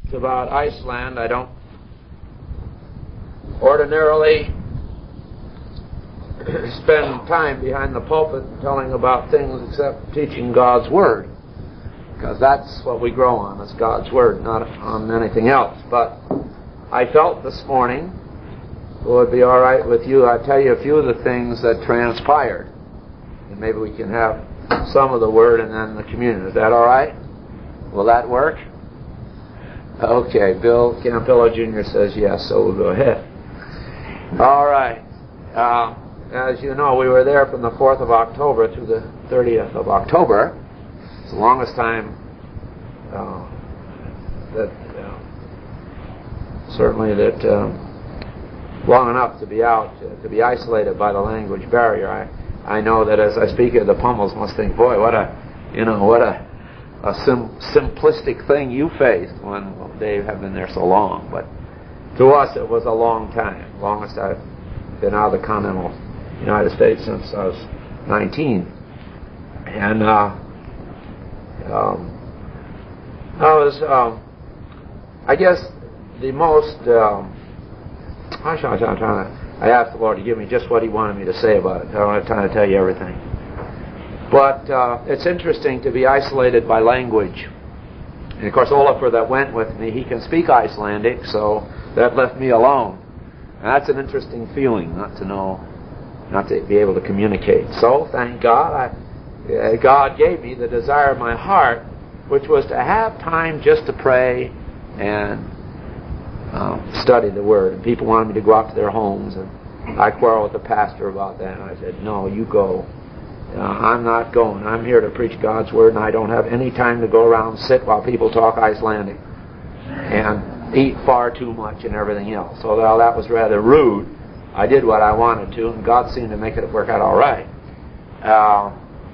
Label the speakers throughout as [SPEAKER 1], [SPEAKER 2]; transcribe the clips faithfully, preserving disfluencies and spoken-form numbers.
[SPEAKER 1] about Iceland. I don't ordinarily spend time behind the pulpit telling about things except teaching God's Word, because that's what we grow on, is God's Word, not on anything else. But I felt this morning it would be all right with you. I'll tell you a few of the things that transpired, and maybe we can have some of the Word and then the communion. Is that all right? Will that work? Okay, Bill Campillo Junior says yes, so we'll go ahead. All right. Uh, as you know, we were there from the fourth of October through the thirtieth of October. It's the longest time uh, that, uh, certainly that, uh, long enough to be out, uh, to be isolated by the language barrier. I, I know that as I speak here, the Pummels must think, boy, what a, you know, what a, a sim- simplistic thing you faced when they have been there so long. But to us, it was a long time, longest I've been out of the continental United States since I was nineteen. And uh, um, I was, um, I guess, the most, um, I, was trying to, I asked the Lord to give me just what He wanted me to say about it. I don't have time to tell you everything. But uh, it's interesting to be isolated by language. And of course, Olafur that went with me, he can speak Icelandic, so that left me alone. And that's an interesting feeling, not to know, not to be able to communicate. So, thank God, I, uh, God gave me the desire of my heart, which was to have time just to pray and um, study the Word. And people wanted me to go out to their homes, and I quarreled with the pastor about that. And I said, no, you go. Uh, I'm not going. I'm here to preach God's Word, and I don't have any time to go around and sit while people talk Icelandic and eat far too much and everything else. So while that was rather rude, I did what I wanted to, and God seemed to make it work out all right. Uh,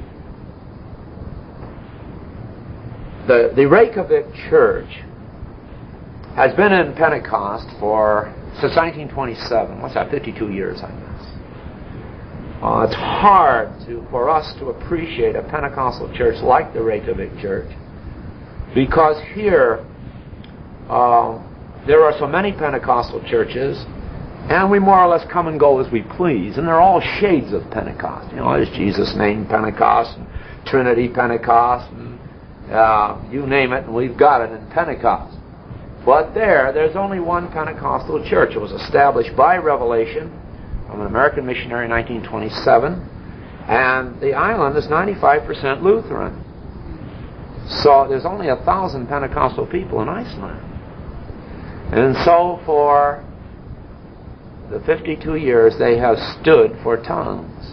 [SPEAKER 1] the, the Reykjavik Church has been in Pentecost for, since nineteen twenty-seven. What's that, fifty-two years, I guess. Uh, it's hard to, for us to appreciate a Pentecostal church like the Reykjavik Church, because here uh, there are so many Pentecostal churches, and we more or less come and go as we please, and they're all shades of Pentecost. You know, there's Jesus Name Pentecost, and Trinity Pentecost, and uh, you name it, and we've got it in Pentecost. But there, there's only one Pentecostal church. It was established by revelation from an American missionary in nineteen twenty-seven, and the island is ninety-five percent Lutheran. So there's only a thousand Pentecostal people in Iceland. And so for the fifty-two years they have stood for tongues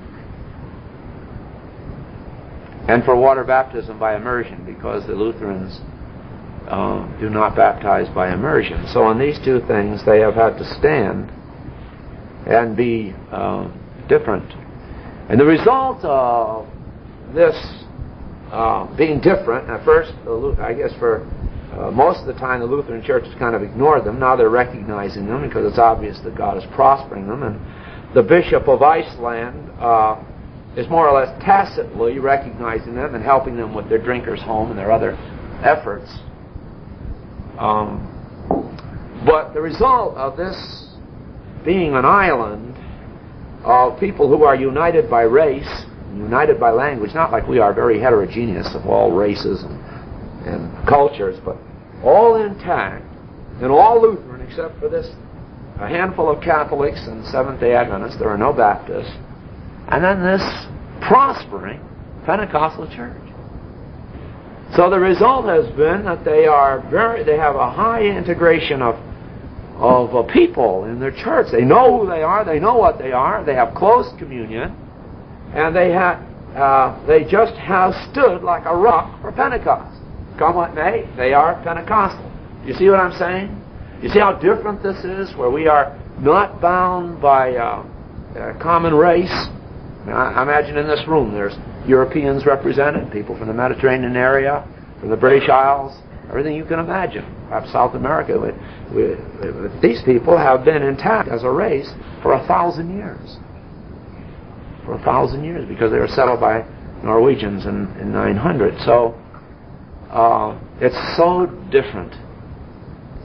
[SPEAKER 1] and for water baptism by immersion, because the Lutherans uh, do not baptize by immersion. So on these two things they have had to stand and be uh, different. And the result of this uh, being different, at first, I guess for uh, most of the time the Lutheran Church has kind of ignored them. Now they're recognizing them because it's obvious that God is prospering them. And the Bishop of Iceland uh, is more or less tacitly recognizing them and helping them with their drinkers' home and their other efforts. Um, but the result of this being an island of people who are united by race, united by language, not like we are very heterogeneous of all races and, and cultures, but all intact and all Lutheran except for this, a handful of Catholics and Seventh-day Adventists. There are no Baptists. And then this prospering Pentecostal church. So the result has been that they are very, they have a high integration of of uh, people in their church. They know who they are. They know what they are. They have close communion, and they have uh, they just have stood like a rock for Pentecost. Come what may, they are Pentecostal. You see what I'm saying? You see how different this is, where we are not bound by uh, a common race. Now, I imagine in this room there's Europeans represented, people from the Mediterranean area, from the British Isles, everything you can imagine. Perhaps South America. We, we, these people have been intact as a race for a thousand years. For a thousand years, because they were settled by Norwegians in, in nine hundred. So uh, it's so different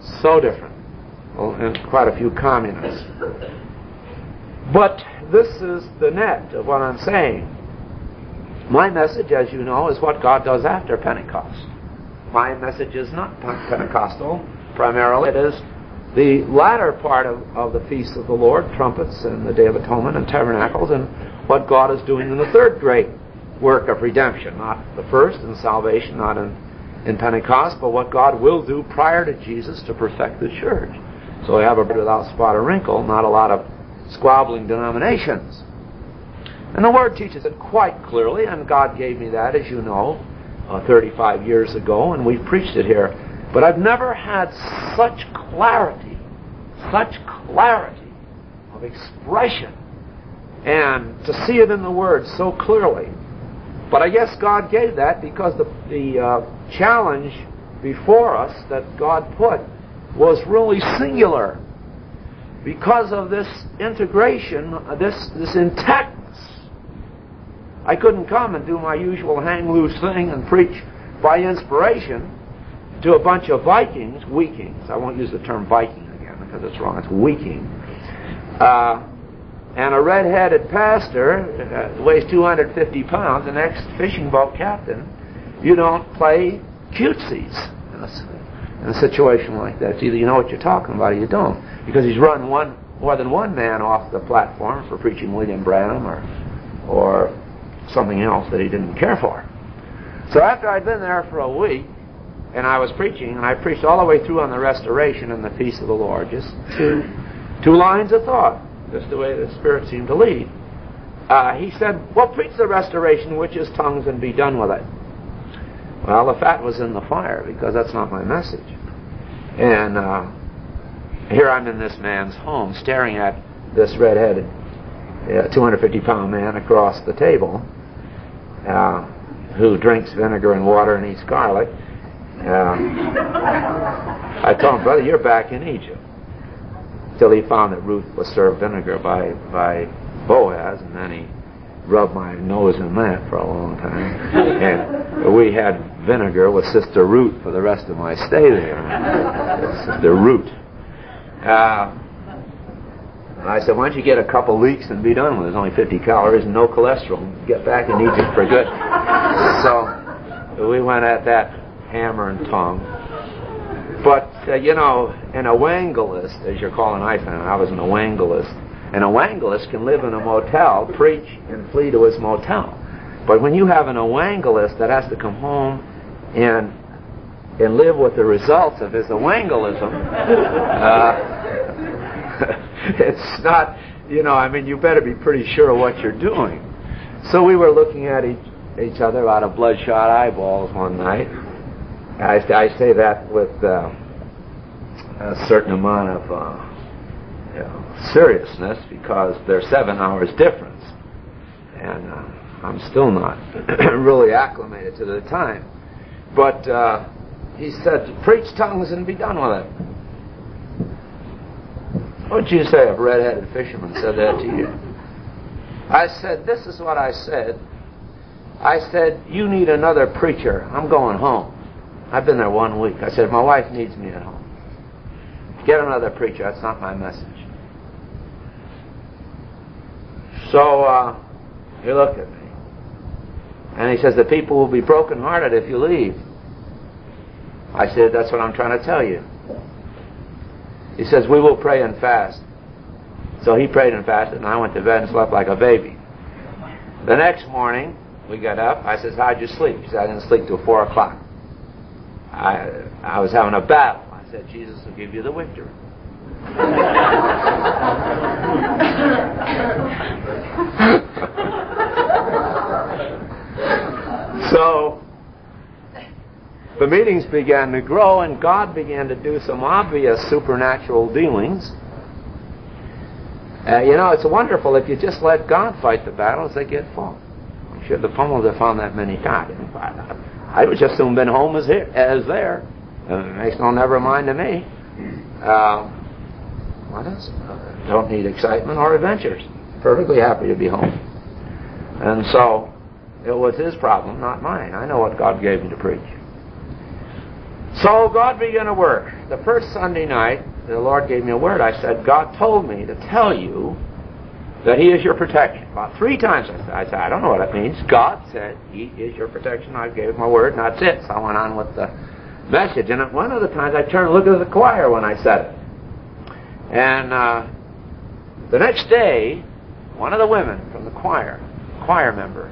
[SPEAKER 1] So different. Well, and quite a few communists. But this is the net of what I'm saying. My message, as you know, is what God does after Pentecost. My message is not Pentecostal, primarily. It is the latter part of, of the Feast of the Lord, trumpets and the Day of Atonement and tabernacles, and what God is doing in the third great work of redemption. Not the first in salvation, not in, in Pentecost, but what God will do prior to Jesus to perfect the church. So we have a without spot or wrinkle, not a lot of squabbling denominations. And the Word teaches it quite clearly, and God gave me that, as you know, uh, thirty-five years ago, and we've preached it here. But I've never had such clarity, such clarity of expression, and to see it in the Word so clearly. But I guess God gave that because the, the uh, challenge before us that God put was really singular. Because of this integration, this, this intactness. I couldn't come and do my usual hang loose thing and preach by inspiration to a bunch of Vikings, weakings. I won't use the term Viking again because it's wrong. It's weaking. Uh, and a red-headed pastor uh, weighs two hundred fifty pounds, an ex-fishing boat captain. You don't play cutesies in a, in a situation like that. It's either you know what you're talking about or you don't. Because he's run one more than one man off the platform for preaching William Branham or or something else that he didn't care for. So after I'd been there for a week, and I was preaching, and I preached all the way through on the restoration and the Feast of the Lord, just two, two lines of thought, just the way the Spirit seemed to lead. Uh, he said, well, preach the restoration, which is tongues, and be done with it. Well, the fat was in the fire, because that's not my message. And uh, here I'm in this man's home, staring at this red-headed, uh, two hundred fifty pound man across the table, uh, who drinks vinegar and water and eats garlic. Uh, I told him, brother, you're back in Egypt. Till he found that Ruth was served vinegar by, by Boaz, and then he rubbed my nose in that for a long time. And we had vinegar with Sister Ruth for the rest of my stay there. Sister Ruth. Uh, I said, why don't you get a couple leeks and be done with it? There's only fifty calories and no cholesterol. Get back in Egypt for good. So we went at that hammer and tongue. But, uh, you know, an evangelist, as you're calling I found, I was an evangelist. An evangelist can live in a motel, preach, and flee to his motel. But when you have an evangelist that has to come home and and live with the results of his evangelism, uh, it's not, you know, I mean, you better be pretty sure of what you're doing. So we were looking at each, each other out of bloodshot eyeballs one night. I, I say that with uh, a certain amount of uh, you know, seriousness, because there's seven hours difference. And uh, I'm still not really acclimated to the time. But uh, he said, preach tongues and be done with it. What would you say if a red-headed fisherman said that to you? I said, this is what I said. I said, you need another preacher. I'm going home. I've been there one week. I said, my wife needs me at home. Get another preacher. That's not my message. So uh, he looked at me. And he says, the people will be brokenhearted if you leave. I said, that's what I'm trying to tell you. He says, we will pray and fast. So he prayed and fasted, and I went to bed and slept like a baby. The next morning, we got up. I says, how'd you sleep? He said, I didn't sleep till four o'clock. I, I was having a battle. I said, Jesus will give you the victory. So the meetings began to grow, and God began to do some obvious supernatural dealings. Uh, you know, it's wonderful if you just let God fight the battles, they get fought. I'm sure the Pummels have found that many times. I would just soon been home as here, as there. Uh, it makes no never mind to me. Uh, what else? Uh, don't need excitement or adventures. Perfectly happy to be home. And so it was his problem, not mine. I know what God gave me to preach. So God began to work. the first Sunday night, the Lord gave me a word. I said, God told me to tell you that He is your protection. About three times I said, I said, I don't know what that means. God said He is your protection. I gave my word, and that's it. So I went on with the message. And at one of the times I turned and looked at the choir when I said it. And uh, the next day, one of the women from the choir, choir member,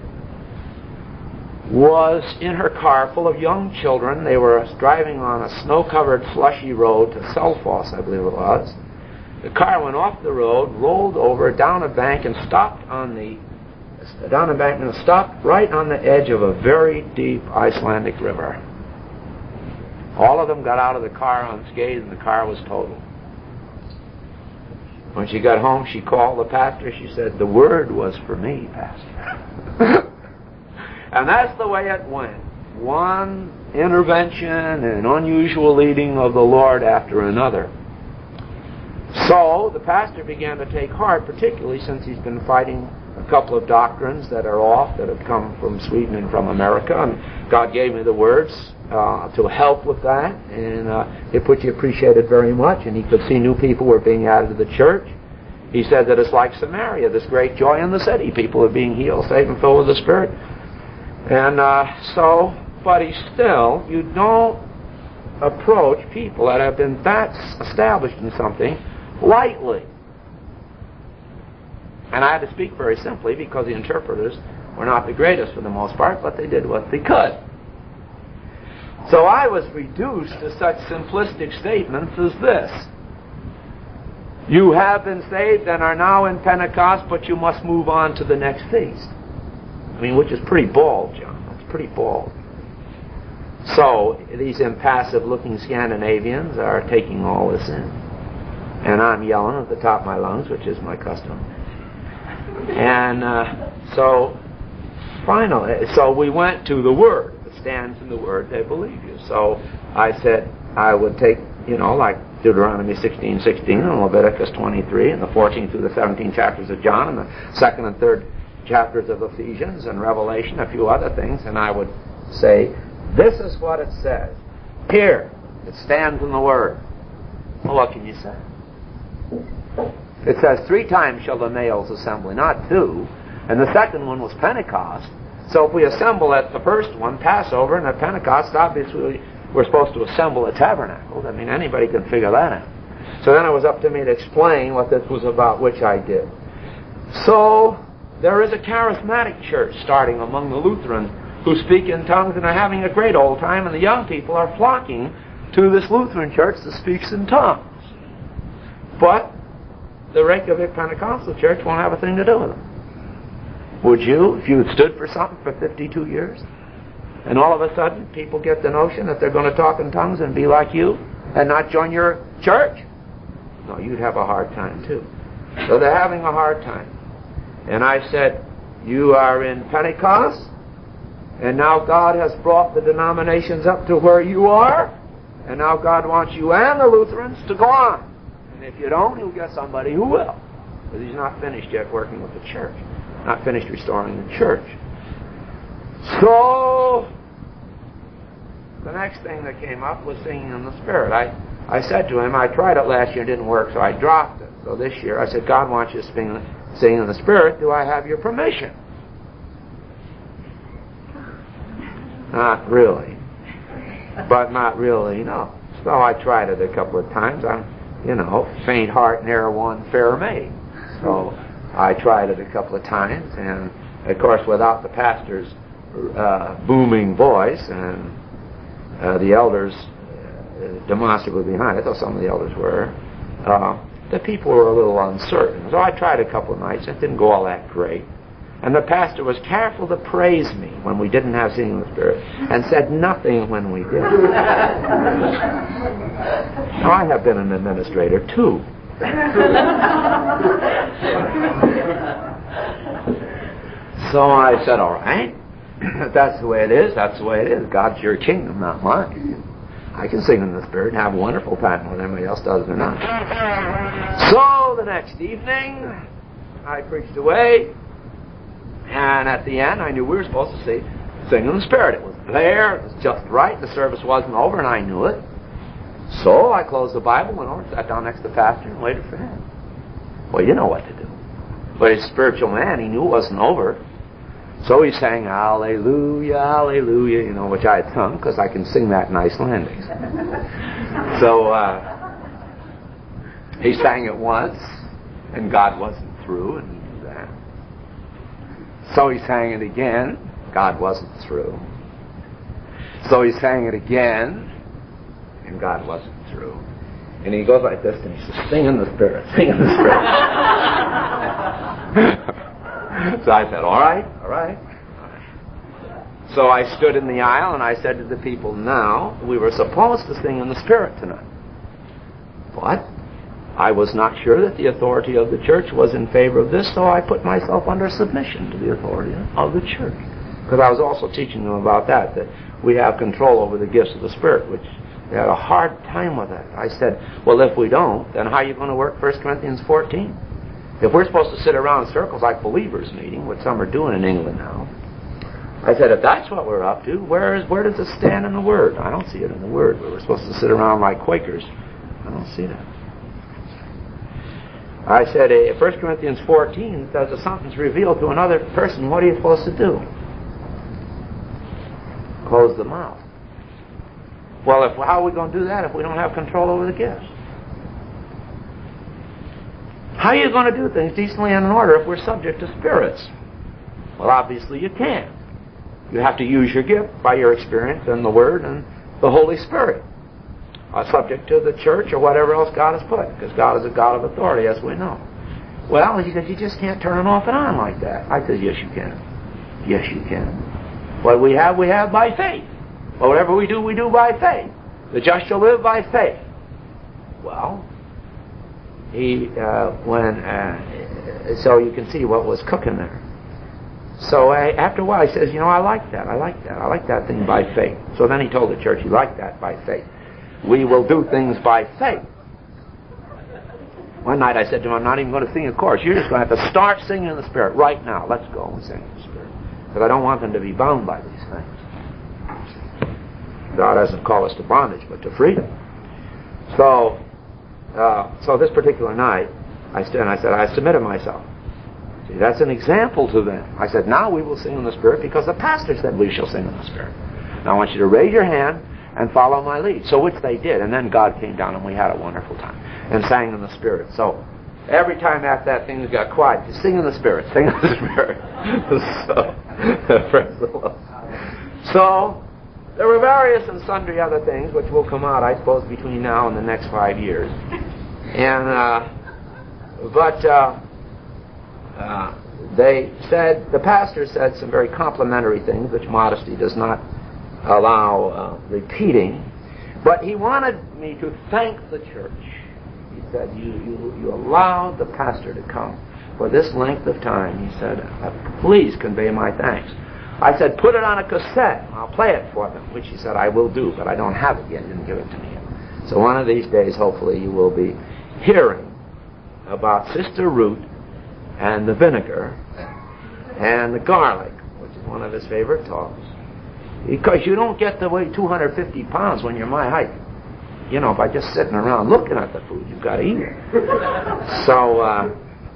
[SPEAKER 1] was in her car full of young children. They were driving on a snow-covered, slushy road to Selfoss, I believe it was. The car went off the road, rolled over down a bank, and stopped on the down a bank and stopped right on the edge of a very deep Icelandic river. All of them got out of the car unscathed, and the car was totaled. When she got home, she called the pastor. She said, "The word was for me, Pastor." And that's the way it went. One intervention and unusual leading of the Lord after another. So the pastor began to take heart, particularly since he's been fighting a couple of doctrines that are off, that have come from Sweden and from America. And God gave me the words uh, to help with that. And uh, it put you appreciated very much. And he could see new people were being added to the church. He said that it's like Samaria, this great joy in the city. People are being healed, saved, and filled with the Spirit. And uh, so, but he still, you don't approach people that have been that established in something lightly. And I had to speak very simply because the interpreters were not the greatest for the most part, but they did what they could. So I was reduced to such simplistic statements as this. You have been saved and are now in Pentecost, but you must move on to the next feast. I mean, which is pretty bald, John. That's pretty bald. So these impassive-looking Scandinavians are taking all this in. And I'm yelling at the top of my lungs, which is my custom. And uh, so, finally, so we went to the Word. It stands in the Word, they believe you. So I said I would take, you know, like Deuteronomy sixteen sixteen and Leviticus twenty-three and the fourteenth through the seventeenth chapters of John and the second and third chapters of Ephesians and Revelation, a few other things, and I would say, this is what it says. Here, it stands in the Word. Well, what can you say? It says, three times shall the males assemble, not two. And the second one was Pentecost. So if we assemble at the first one, Passover, and at Pentecost, obviously we're supposed to assemble at Tabernacles. I mean, anybody can figure that out. So then it was up to me to explain what this was about, which I did. So there is a charismatic church starting among the Lutherans who speak in tongues and are having a great old time, and the young people are flocking to this Lutheran church that speaks in tongues. But the Reykjavik Pentecostal church won't have a thing to do with them. Would you, if you had stood for something for fifty-two years, and all of a sudden people get the notion that they're going to talk in tongues and be like you and not join your church? No, you'd have a hard time too. So they're having a hard time. And I said, you are in Pentecost, and now God has brought the denominations up to where you are, and now God wants you and the Lutherans to go on. And if you don't, he'll get somebody who will. Because he's not finished yet working with the church. Not finished restoring the church. So, the next thing that came up was singing in the Spirit. I, I said to him, I tried it last year, it didn't work, so I dropped it. So this year, I said, God wants you to sing, sing in the Spirit. Do I have your permission? Not really. But not really, no. So I tried it a couple of times. I'm, you know, faint heart ne'er won fair maid. So I tried it a couple of times, and of course without the pastor's uh, booming voice and uh, the elders uh, demonstrably behind it, though some of the elders were, uh, the people were a little uncertain. So I tried a couple of nights. It didn't go all that great. And the pastor was careful to praise me when we didn't have singing in the Spirit, and said nothing when we did. Now, I have been an administrator, too. So I said, all right, if that's the way it is, that's the way it is. God's your kingdom, not mine. I can sing in the Spirit and have a wonderful time whether anybody else does or not. So the next evening, I preached away. And at the end, I knew we were supposed to see, sing in the Spirit. It was there. It was just right. The service wasn't over, and I knew it. So I closed the Bible, went over, sat down next to the pastor, and waited for him. Well, you know what to do. But he's a spiritual man. He knew it wasn't over. So he sang, Hallelujah, Hallelujah, you know, which I had sung, because I can sing that in Icelandic. So uh, he sang it once, and God wasn't through, and he knew that. So he sang it again. God wasn't through. So he sang it again, and God wasn't through. And he goes like this, and he says, sing in the Spirit, sing in the Spirit. So I said, all right, all right. So I stood in the aisle, and I said to the people, now, we were supposed to sing in the Spirit tonight. But I was not sure that the authority of the church was in favor of this, so I put myself under submission to the authority of the church. Because I was also teaching them about that, that we have control over the gifts of the Spirit, which they had a hard time with that. I said, well, if we don't, then how are you going to work First Corinthians fourteen? If we're supposed to sit around in circles like believers meeting, which some are doing in England now, I said, if that's what we're up to, where is where does it stand in the Word? I don't see it in the Word. We're supposed to sit around like Quakers. I don't see that. I said, if First Corinthians fourteen says if something's revealed to another person, what are you supposed to do? Close the mouth. Well, if how are we going to do that if we don't have control over the gifts? How are you going to do things decently and in order if we're subject to spirits? Well, obviously you can't. You have to use your gift by your experience and the Word and the Holy Spirit. Uh, subject to the church or whatever else God has put, because God is a God of authority, as we know. Well, he said, you just can't turn it off and on like that. I said, yes, you can. Yes, you can. What we have, we have by faith. Well, whatever we do, we do by faith. The just shall live by faith. Well, he, uh, when, uh, so you can see what was cooking there. So I, after a while, he says, you know, I like that. I like that. I like that thing by faith. So then he told the church he liked that by faith. We will do things by faith. One night I said to him, I'm not even going to sing a chorus. You're just going to have to start singing in the Spirit right now. Let's go and sing in the Spirit. Because I don't want them to be bound by these things. God hasn't called us to bondage, but to freedom. So, uh, so this particular night, I stood and I said, I submitted myself. See, that's an example to them. I said, now we will sing in the Spirit because the pastor said we shall sing in the Spirit. Now I want you to raise your hand and follow my lead. So which they did. And then God came down and we had a wonderful time. And sang in the Spirit. So every time after that things got quiet, just sing in the Spirit. Sing in the Spirit. so, praise the Lord. So there were various and sundry other things which will come out, I suppose, between now and the next five years. And, uh, but, uh, uh, they said, the pastor said some very complimentary things, which modesty does not allow uh, repeating, but he wanted me to thank the church. He said, you, you, you allowed the pastor to come for this length of time. He said, uh, please convey my thanks. I said, put it on a cassette. I'll play it for them, which he said, I will do, but I don't have it yet. He didn't give it to me yet. So one of these days, hopefully, you will be hearing about Sister Ruth and the vinegar and the garlic, which is one of his favorite talks. Because you don't get to weigh two hundred fifty pounds when you're my height. You know, by just sitting around looking at the food, you've got to eat it. So, uh,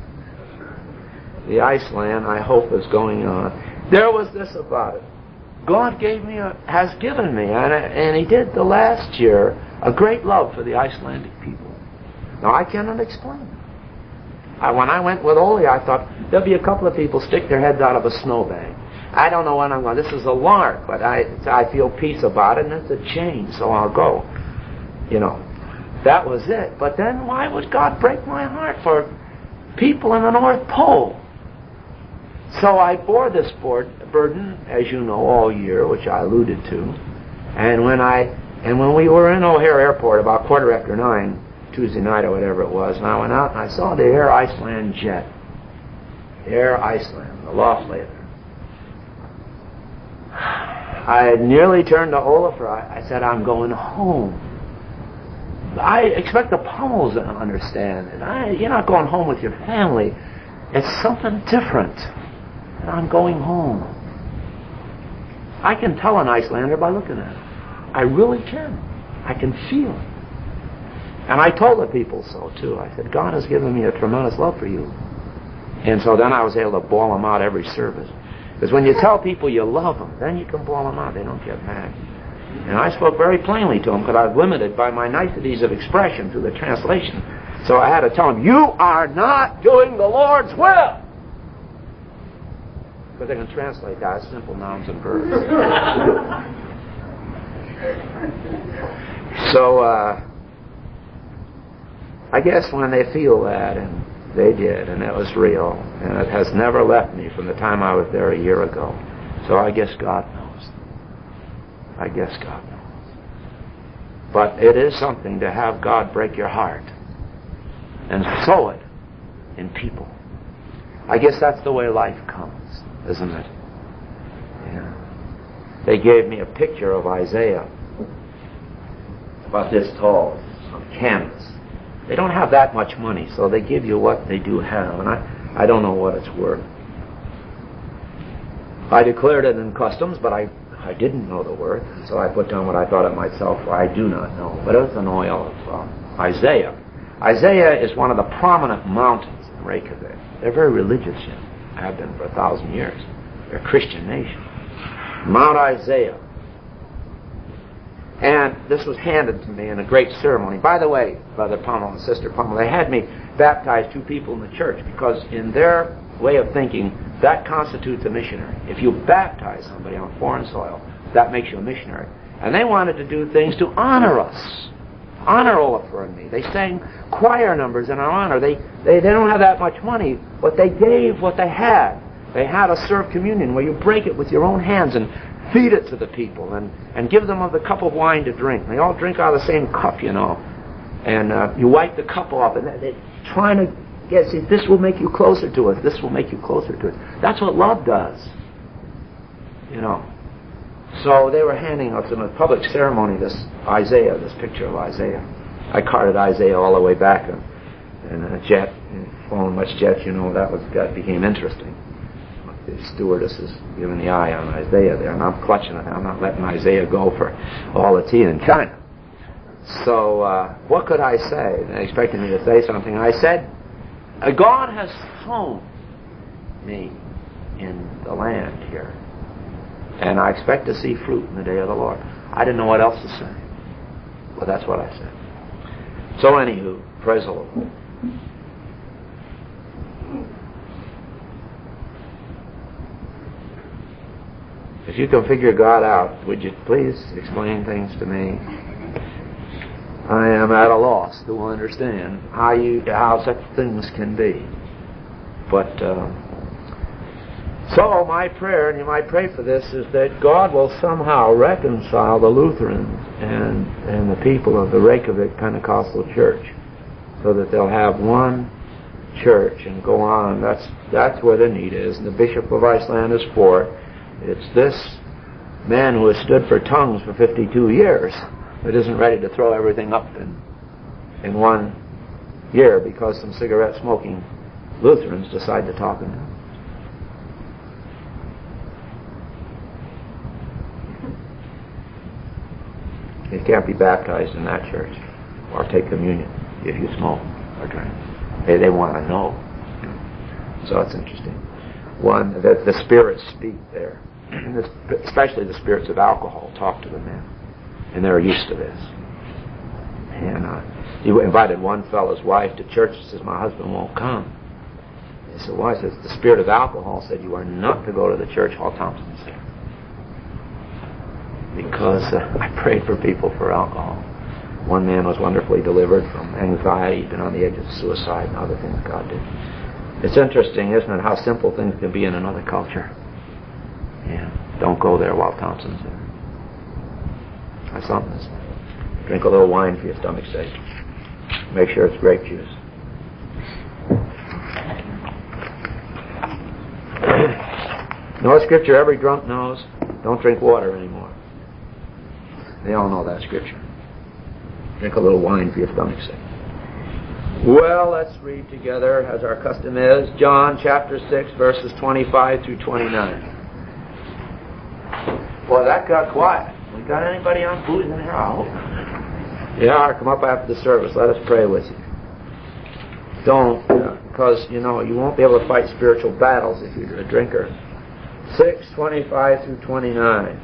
[SPEAKER 1] the Iceland, I hope, is going on. There was this about it. God gave me, a, has given me, and, and He did the last year, a great love for the Icelandic people. Now, I cannot explain it. I, when I went with Ole, I thought, there'll be a couple of people stick their heads out of a snowbank. I don't know when I'm going. This is a lark, but I I feel peace about it, and it's a change, so I'll go. You know, that was it. But then why would God break my heart for people in the North Pole? So I bore this burden, as you know, all year, which I alluded to. And when I and when we were in O'Hare Airport about quarter after nine, Tuesday night or whatever it was, and I went out and I saw the Air Iceland jet. Air Iceland, the Loflader. I had nearly turned to Olafur. I said, I'm going home. I expect the Pummels to understand it. I, you're not going home with your family. It's something different. And I'm going home. I can tell an Icelander by looking at it. I really can. I can feel it. And I told the people so, too. I said, God has given me a tremendous love for you. And so then I was able to bawl them out every service. Because when you tell people you love them, then you can bawl them out. They don't get mad. And I spoke very plainly to them because I was limited by my niceties of expression through the translation. So I had to tell them, you are not doing the Lord's will. Because they can translate that as simple nouns and verbs. So, uh, I guess when they feel that, and they did, and it was real, and it has never left me from the time I was there a year ago. So I guess God knows. I guess God knows. But it is something to have God break your heart and sow it in people. I guess that's the way life comes, isn't it? Yeah. They gave me a picture of Isaiah about this tall on canvas. They don't have that much money, so they give you what they do have, and I, I don't know what it's worth. I declared it in customs, but I, I didn't know the worth, so I put down what I thought it might sell for. I do not know, but it was an oil of uh, Isaiah. Isaiah is one of the prominent mountains in Reykjavik. They're very religious, you know. Have been for a thousand years. They're a Christian nation. Mount Isaiah. And this was handed to me in a great ceremony. By the way, Brother Pummel and Sister Pummel, they had me baptize two people in the church because in their way of thinking, that constitutes a missionary. If you baptize somebody on foreign soil, that makes you a missionary. And they wanted to do things to honor us. Honor Olafur and me. They sang choir numbers in our honor. They, they, they don't have that much money, but they gave what they had. They had a serve communion where you break it with your own hands and feed it to the people and, and give them of the cup of wine to drink. They all drink out of the same cup, you know. And uh, you wipe the cup off, and they're trying to get, see, this will make you closer to us. This will make you closer to us. That's what love does, you know. So they were handing us in a public ceremony this Isaiah, this picture of Isaiah. I carted Isaiah all the way back in, in a jet, flown much jets, you know. That was that became interesting. The stewardess is giving the eye on Isaiah there, and I'm clutching it. I'm not letting Isaiah go for all the tea in China. So uh, what could I say? They expected me to say something. I said, God has sown me in the land here, and I expect to see fruit in the day of the Lord. I didn't know what else to say, but that's what I said. So anywho, praise the Lord. If you can figure God out, would you please explain things to me? I am at a loss to understand how you how such things can be. But uh, so my prayer, and you might pray for this, is that God will somehow reconcile the Lutherans and and the people of the Reykjavik Pentecostal Church, so that they'll have one church and go on. That's that's where the need is, and the Bishop of Iceland is for it. It's this man who has stood for tongues for fifty-two years that isn't ready to throw everything up in in one year because some cigarette-smoking Lutherans decide to talk in tongues. You can't be baptized in that church or take communion if you smoke or drink. They, they want to know. So it's interesting. One, that the spirits speak there. Especially the spirits of alcohol talk to the men, and they're used to this. And uh, he invited one fellow's wife to church. He says, my husband won't come. He said, why? He says, the spirit of alcohol said you are not to go to the church while Thompson's there. Because uh, I prayed for people for alcohol. One man was wonderfully delivered from anxiety, he'd been on the edge of suicide, and other things God did. It's interesting, isn't it, how simple things can be in another culture. Yeah, don't go there while Thompson's there. That's something to say. Drink a little wine for your stomach's sake. Make sure it's grape juice. No scripture every drunk knows. Don't drink water anymore. They all know that scripture. Drink a little wine for your stomach's sake. Well, let's read together, as our custom is, John chapter six, verses twenty-five through twenty-nine. Boy, that got quiet. We got anybody on booze in here? I hope. Yeah, come up after the service. Let us pray with you. Don't, uh, because, you know, you won't be able to fight spiritual battles if you're a drinker. six twenty-five through twenty-nine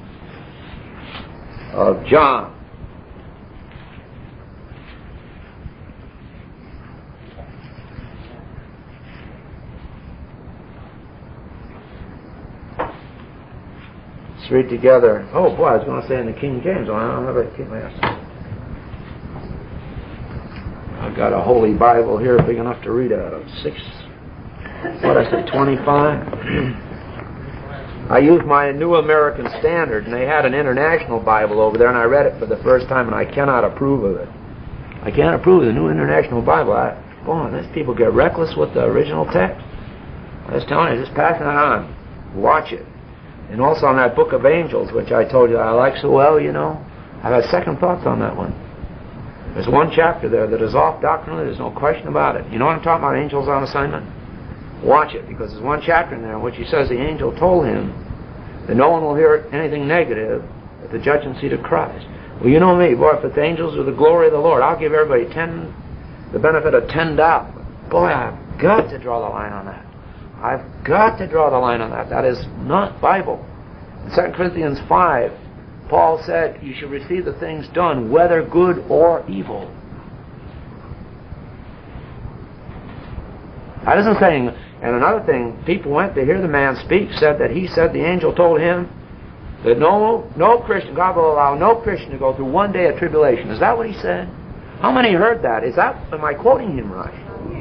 [SPEAKER 1] of John. Let's read together. Oh boy, I was going to say in the King James. I don't have a King James. I've got a Holy Bible here big enough to read out of. Six, what I said, twenty-five? I used my New American Standard, and they had an International Bible over there, and I read it for the first time, and I cannot approve of it. I can't approve of the New International Bible. I, boy, these people get reckless with the original text. I was telling you, just passing it on. Watch it. And also on that Book of Angels, which I told you I like so well, you know, I've had second thoughts on that one. There's one chapter there that is off doctrinally, there's no question about it. You know what I'm talking about, angels on assignment? Watch it, because there's one chapter in there in which he says the angel told him that no one will hear anything negative at the judgment seat of Christ. Well, you know me, boy, if it's angels or the glory of the Lord, I'll give everybody ten, the benefit of ten doubt. Boy, I've got to draw the line on that. I've got to draw the line on that. That is not Bible. In Second Corinthians five, Paul said you should receive the things done, whether good or evil. That isn't saying, and another thing, people went to hear the man speak, said that he said the angel told him that no no Christian, God will allow no Christian to go through one day of tribulation. Is that what he said? How many heard that? Is that, am I quoting him right?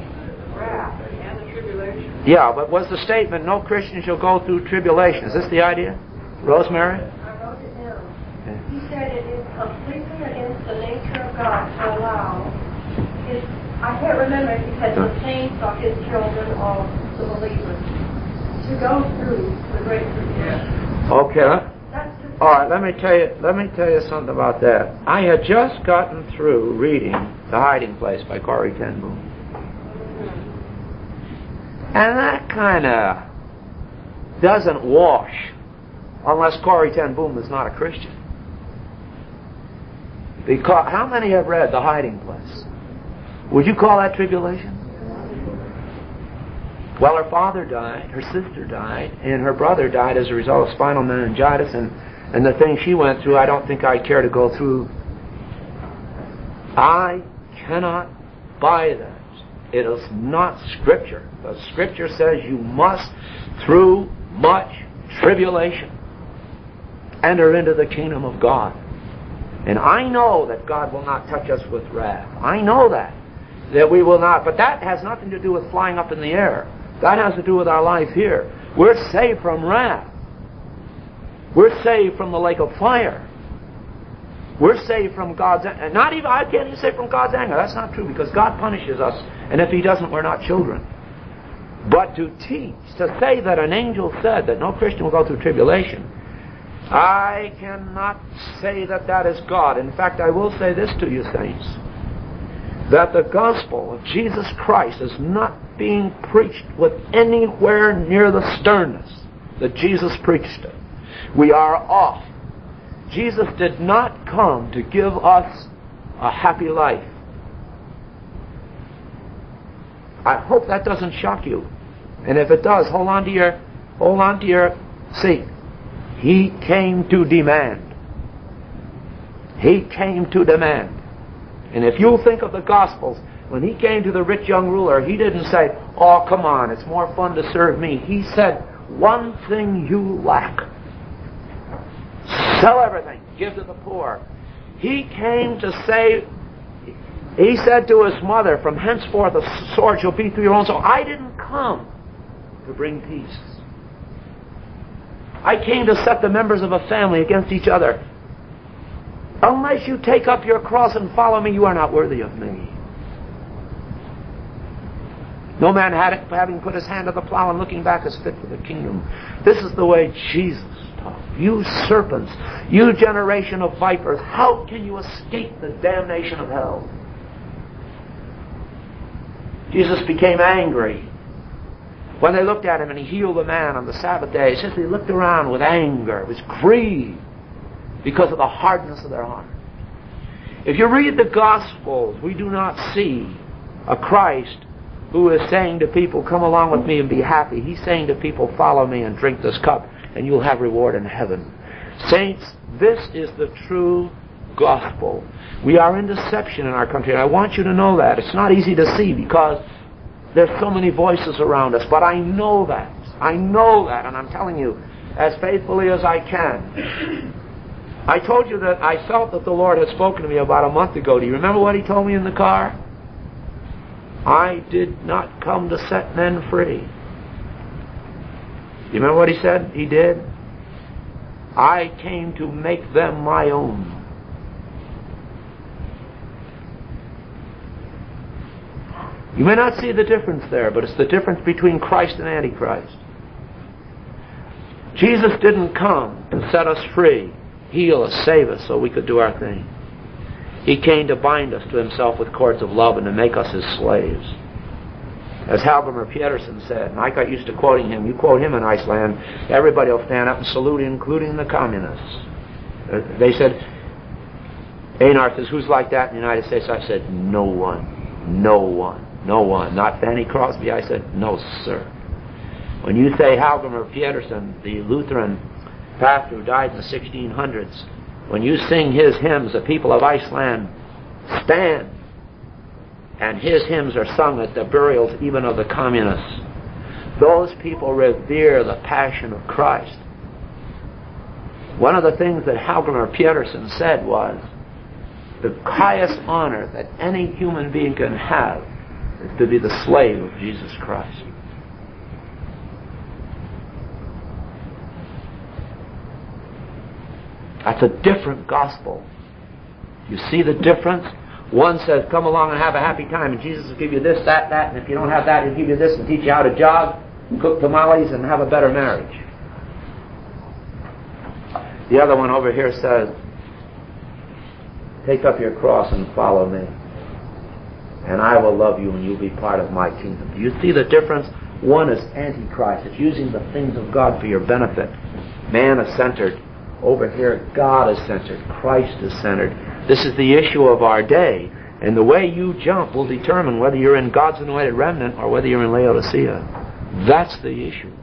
[SPEAKER 1] Yeah, but was the statement, no Christian shall go through tribulation? Is this the idea? Rosemary?
[SPEAKER 2] I wrote it down. He said it is completely against the nature of God to allow his, I can't remember if he said the saints or his children or the believers to go through the great tribulation.
[SPEAKER 1] Okay. All right, let me tell you let me tell you something about that. I had just gotten through reading The Hiding Place by Corrie ten Boom. And that kind of doesn't wash unless Corrie ten Boom is not a Christian. Because how many have read The Hiding Place? Would you call that tribulation? Well, her father died, her sister died, and her brother died as a result of spinal meningitis, and, and the thing she went through, I don't think I'd care to go through. I cannot buy that. It is not Scripture. The Scripture says you must, through much tribulation, enter into the kingdom of God. And I know that God will not touch us with wrath. I know that. That we will not. But that has nothing to do with flying up in the air. That has to do with our life here. We're saved from wrath. We're saved from the lake of fire. We're saved from God's anger. Not even, I can't even say from God's anger. That's not true, because God punishes us, and if He doesn't, we're not children. But to teach, to say that an angel said that no Christian will go through tribulation, I cannot say that that is God. In fact, I will say this to you, saints, that the gospel of Jesus Christ is not being preached with anywhere near the sternness that Jesus preached it. We are off. Jesus did not come to give us a happy life. I hope that doesn't shock you. And if it does, hold on to your hold on to your seat. He came to demand. He came to demand. And if you think of the Gospels, when He came to the rich young ruler, He didn't say, oh, come on, it's more fun to serve me. He said, one thing you lack. Sell everything. Give to the poor. He came to say, He said to His mother, from henceforth a sword shall be through your own soul. I didn't come to bring peace. I came to set the members of a family against each other. Unless you take up your cross and follow me, you are not worthy of me. No man had it, having put his hand to the plow and looking back is fit for the kingdom. This is the way Jesus taught. You serpents, you generation of vipers, how can you escape the damnation of hell? Jesus became angry when they looked at Him and He healed the man on the Sabbath day. It says He looked around with anger. It was grieved because of the hardness of their heart. If you read the Gospels, we do not see a Christ who is saying to people, come along with me and be happy. He's saying to people, follow me and drink this cup, and you'll have reward in heaven. Saints, this is the true gospel. We are in deception in our country, and I want you to know that. It's not easy to see because there's so many voices around us, but I know that. I know that, and I'm telling you as faithfully as I can. I told you that I felt that the Lord had spoken to me about a month ago. Do you remember what He told me in the car? I did not come to set men free. You remember what He said? He did. I came to make them my own. You may not see the difference there, but it's the difference between Christ and Antichrist. Jesus didn't come to set us free, heal us, save us so we could do our thing. He came to bind us to Himself with cords of love and to make us His slaves. As Haldimir Pedersen said, and I got used to quoting him, you quote him in Iceland, everybody will stand up and salute, including the communists. Uh, they said, Einar says, who's like that in the United States? I said, no one, no one, no one. Not Fanny Crosby. I said, no, sir. When you say Haldimir Pedersen, the Lutheran pastor who died in the sixteen hundreds, when you sing his hymns, the people of Iceland stand. And his hymns are sung at the burials even of the communists. Those people revere the passion of Christ. One of the things that Haldimir Pedersen said was, the highest honor that any human being can have is to be the slave of Jesus Christ. That's a different gospel. You see the difference? One says, come along and have a happy time, and Jesus will give you this, that, that, and if you don't have that, He'll give you this and teach you how to jog, cook tamales, and have a better marriage. The other one over here says, take up your cross and follow me, and I will love you and you'll be part of my kingdom. Do you see the difference? One is Antichrist. It's using the things of God for your benefit. Man is centered. Over here, God is centered. Christ is centered. This is the issue of our day. And the way you jump will determine whether you're in God's anointed remnant or whether you're in Laodicea. That's the issue.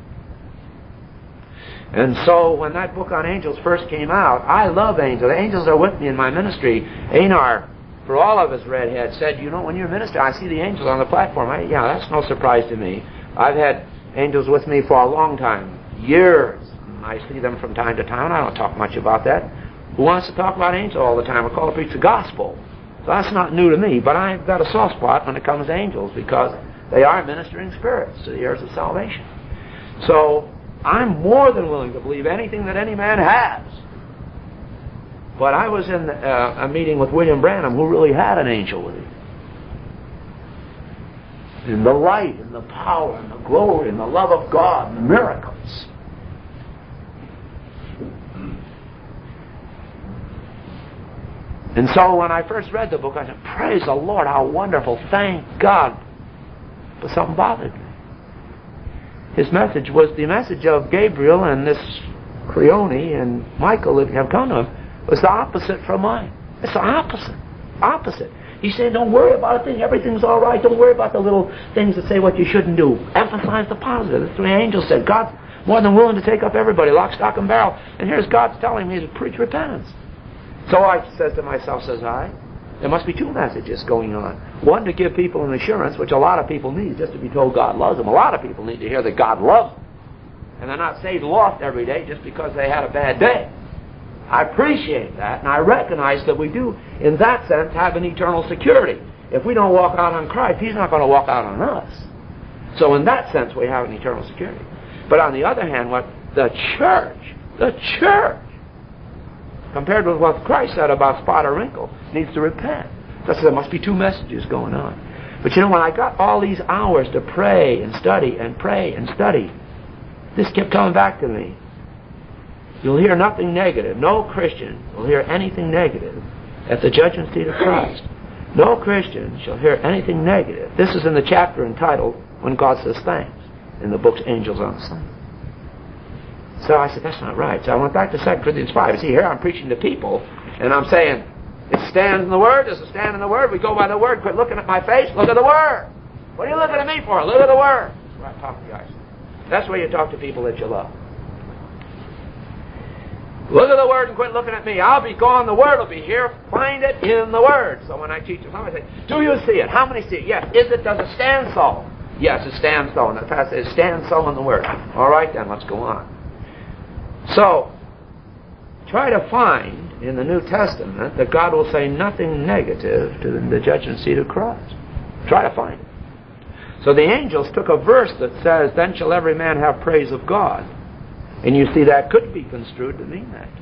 [SPEAKER 1] And so when that book on angels first came out, I love angels. Angels are with me in my ministry. Einar, for all of his redhead, said, you know, when you're a minister, I see the angels on the platform. I, yeah, that's no surprise to me. I've had angels with me for a long time, years. I see them from time to time. I don't talk much about that. Who wants to talk about angels all the time? We're called to preach the gospel. So that's not new to me, but I've got a soft spot when it comes to angels because they are ministering spirits to the heirs of salvation. So I'm more than willing to believe anything that any man has. But I was in uh, a meeting with William Branham, who really had an angel with him. And the light and the power and the glory and the love of God and the miracles. And so when I first read the book, I said, praise the Lord, how wonderful, thank God. But something bothered me. His message was the message of Gabriel and this Creone and Michael that have come to him was the opposite from mine. It's the opposite. Opposite. He's saying, don't worry about a thing. Everything's all right. Don't worry about the little things that say what you shouldn't do. Emphasize the positive. That's what the angel said. God's more than willing to take up everybody, lock, stock, and barrel. And here's God's telling me to preach repentance. So I said to myself, says I, there must be two messages going on. One, to give people an assurance, which a lot of people need, just to be told God loves them. A lot of people need to hear that God loves them. And they're not saved lost every day just because they had a bad day. I appreciate that, and I recognize that we do, in that sense, have an eternal security. If we don't walk out on Christ, He's not going to walk out on us. So in that sense, we have an eternal security. But on the other hand, what the church, the church, compared with what Christ said about spot or wrinkle, needs to repent. So there must be two messages going on. But you know, when I got all these hours to pray and study and pray and study, this kept coming back to me. You'll hear nothing negative. No Christian will hear anything negative at the judgment seat of Christ. No Christian shall hear anything negative. This is in the chapter entitled When God Says Thanks, in the book's Angels on Sunday. So I said, that's not right. So I went back to Second Corinthians five. See, here I'm preaching to people, and I'm saying, It stands in the Word. Does it stand in the Word? We go by the Word. Quit looking at my face. Look at the Word. What are you looking at me for? Look at the Word. That's where I talk to you guys. That's where you talk to people that you love. Look at the Word and quit looking at me. I'll be gone. The Word will be here. Find it in the Word. So when I teach you, somebody say, do you see it? How many see it? Yes. Is it? Does it stand so? Yes, it stands so. And the pastor says, stand so in the Word. All right, then, let's go on. So, try to find in the New Testament that God will say nothing negative to the judgment seat of Christ. Try to find it. So the angels took a verse that says, then shall every man have praise of God. And you see that could be construed to mean that.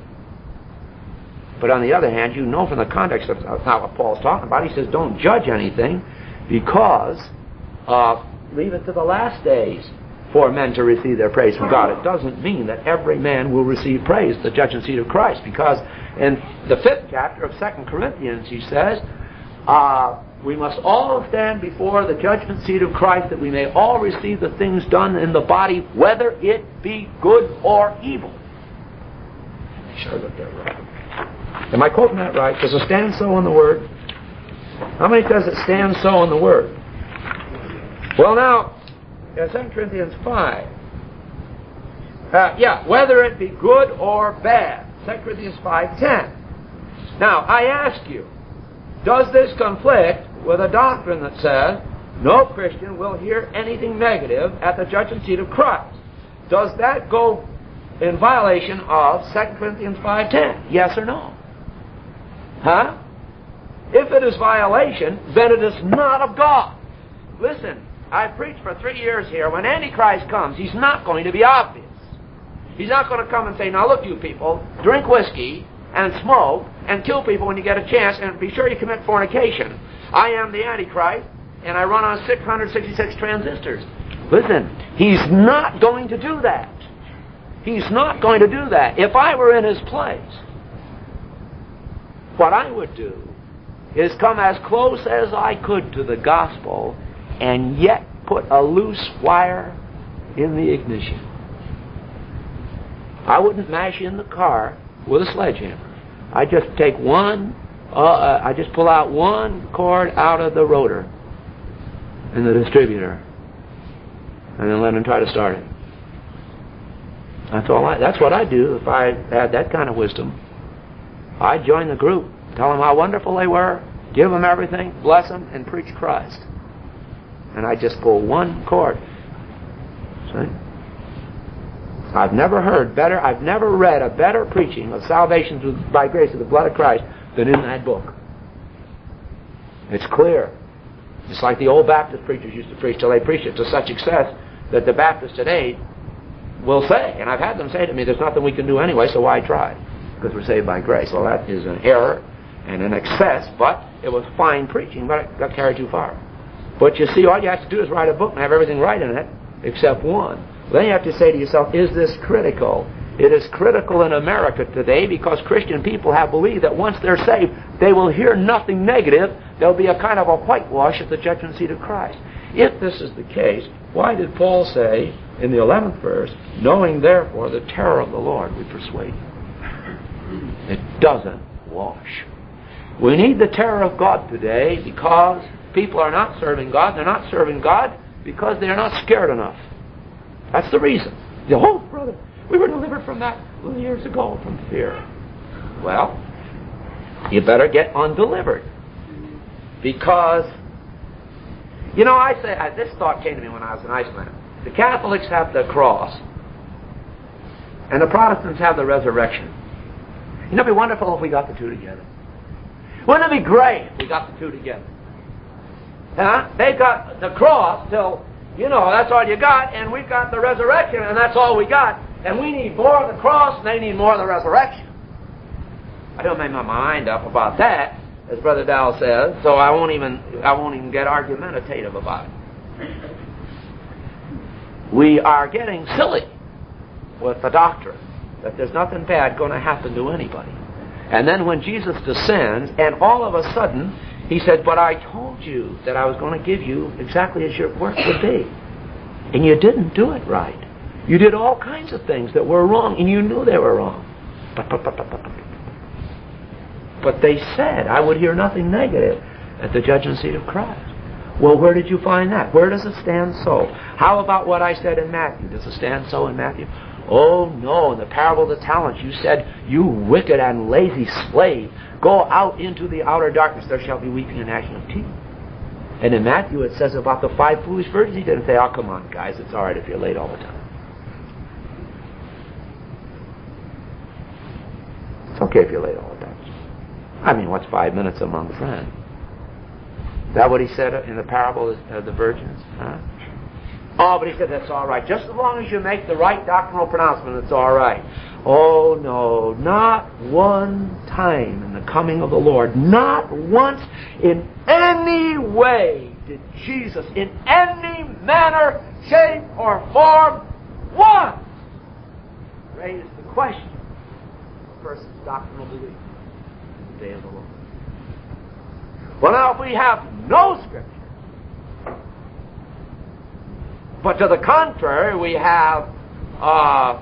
[SPEAKER 1] But on the other hand, you know from the context of that's not what Paul's talking about. He says, don't judge anything because uh, leave it to the last days for men to receive their praise from God. It doesn't mean that every man will receive praise at the judgment seat of Christ, because in the fifth chapter of Second Corinthians, he says, uh, we must all stand before the judgment seat of Christ, that we may all receive the things done in the body, whether it be good or evil. Make sure I got that right. Am I quoting that right? Does it stand so in the Word? How many does it stand so in the Word? Well, now, in Second Corinthians five, uh, yeah, whether it be good or bad. Second Corinthians five ten. Now, I ask you, does this conflict with a doctrine that says no Christian will hear anything negative at the judgment seat of Christ? Does that go in violation of Second Corinthians five ten? Yes or no? Huh? If it is violation, then it is not of God. Listen, I've preached for three years here. When Antichrist comes, he's not going to be obvious. He's not going to come and say, now look you people, drink whiskey and smoke and kill people when you get a chance, and be sure you commit fornication. I am the Antichrist, and I run on six hundred sixty-six transistors. Listen, he's not going to do that. He's not going to do that. If I were in his place, what I would do is come as close as I could to the gospel and yet put a loose wire in the ignition. I wouldn't mash in the car with a sledgehammer. I just take one, uh, I just pull out one cord out of the rotor in the distributor, and then let him try to start it. That's all. I, that's what I do if I had that kind of wisdom. I'd join the group, tell them how wonderful they were, give them everything, bless them, and preach Christ. And I just pull one cord. See? I've never heard better, I've never read a better preaching of salvation through, by grace of the blood of Christ than in that book. It's clear. It's like the old Baptist preachers used to preach till they preached it to such excess that the Baptists today will say, and I've had them say to me, there's nothing we can do anyway, so why try? Because we're saved by grace. Well, that is an error and an excess, but it was fine preaching, but it got carried too far. But you see, all you have to do is write a book and have everything right in it, except one. Then you have to say to yourself, is this critical? It is critical in America today because Christian people have believed that once they're saved, they will hear nothing negative. There'll be a kind of a whitewash at the judgment seat of Christ. If this is the case, why did Paul say in the eleventh verse, knowing therefore the terror of the Lord we persuade you? It doesn't wash. We need the terror of God today because people are not serving God. They're not serving God because they're not scared enough. That's the reason. Oh, brother, we were delivered from that years ago, from fear. Well, you better get undelivered. Because, you know, I say, I, this thought came to me when I was in Iceland. The Catholics have the cross, and the Protestants have the resurrection. You know, it'd be wonderful if we got the two together. Wouldn't it be great if we got the two together? Huh? They got the cross till, you know, that's all you got, and we've got the resurrection, and that's all we got. And we need more of the cross, and they need more of the resurrection. I don't make my mind up about that, as Brother Dow says, so I won't even I won't even get argumentative about it. We are getting silly with the doctrine that there's nothing bad going to happen to anybody. And then when Jesus descends, and all of a sudden, he said, but I told you that I was going to give you exactly as your work would be. And you didn't do it right. You did all kinds of things that were wrong, and you knew they were wrong. But they said I would hear nothing negative at the judgment seat of Christ. Well, where did you find that? Where does it stand so? How about what I said in Matthew? Does it stand so in Matthew? Oh, no. In the parable of the talents, you said, you wicked and lazy slave, go out into the outer darkness. There shall be weeping and gnashing of teeth. And in Matthew, it says about the five foolish virgins, he didn't say, oh, come on, guys, it's all right if you're late all the time. It's okay if you're late all the time. I mean, what's five minutes among friends? Is that what he said in the parable of the virgins? Huh? Oh, but he said that's all right. Just as long as you make the right doctrinal pronouncement, it's all right. Oh, no, not one time in the coming of the Lord, not once in any way did Jesus, in any manner, shape, or form, once raise the question of a person's doctrinal belief in the day of the Lord. Well, now, if we have no Scripture, but to the contrary, we have, uh,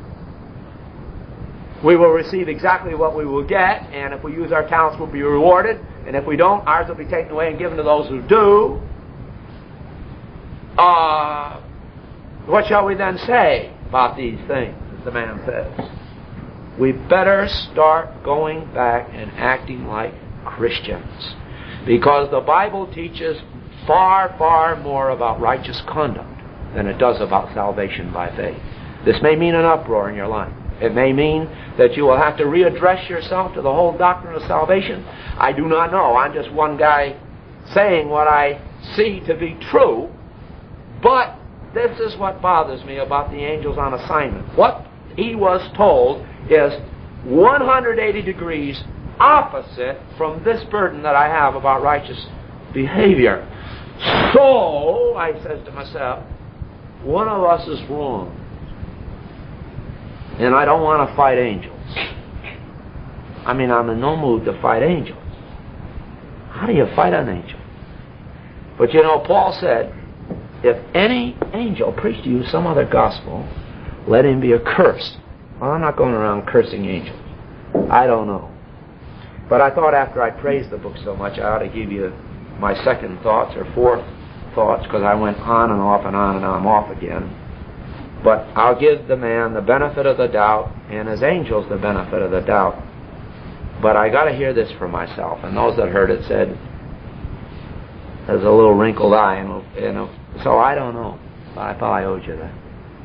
[SPEAKER 1] we will receive exactly what we will get, and if we use our talents, we'll be rewarded, and if we don't, ours will be taken away and given to those who do. Uh, what shall we then say about these things, as the man says? We better start going back and acting like Christians. Because the Bible teaches far, far more about righteous conduct than it does about salvation by faith. This may mean an uproar in your life. It may mean that you will have to readdress yourself to the whole doctrine of salvation. I do not know. I'm just one guy saying what I see to be true. But this is what bothers me about the angels on assignment. What he was told is one hundred eighty degrees opposite from this burden that I have about righteous behavior. So, I says to myself, one of us is wrong. And I don't want to fight angels. I mean, I'm in no mood to fight angels. How do you fight an angel? But you know, Paul said, if any angel preach to you some other gospel, let him be accursed. Well, I'm not going around cursing angels. I don't know. But I thought after I praised the book so much, I ought to give you my second thoughts or fourth thoughts, because I went on and off and on and I'm off again. But I'll give the man the benefit of the doubt and his angels the benefit of the doubt. But I got to hear this for myself. And those that heard it said, there's a little wrinkled eye. And, and so I don't know. But I thought I owed you that.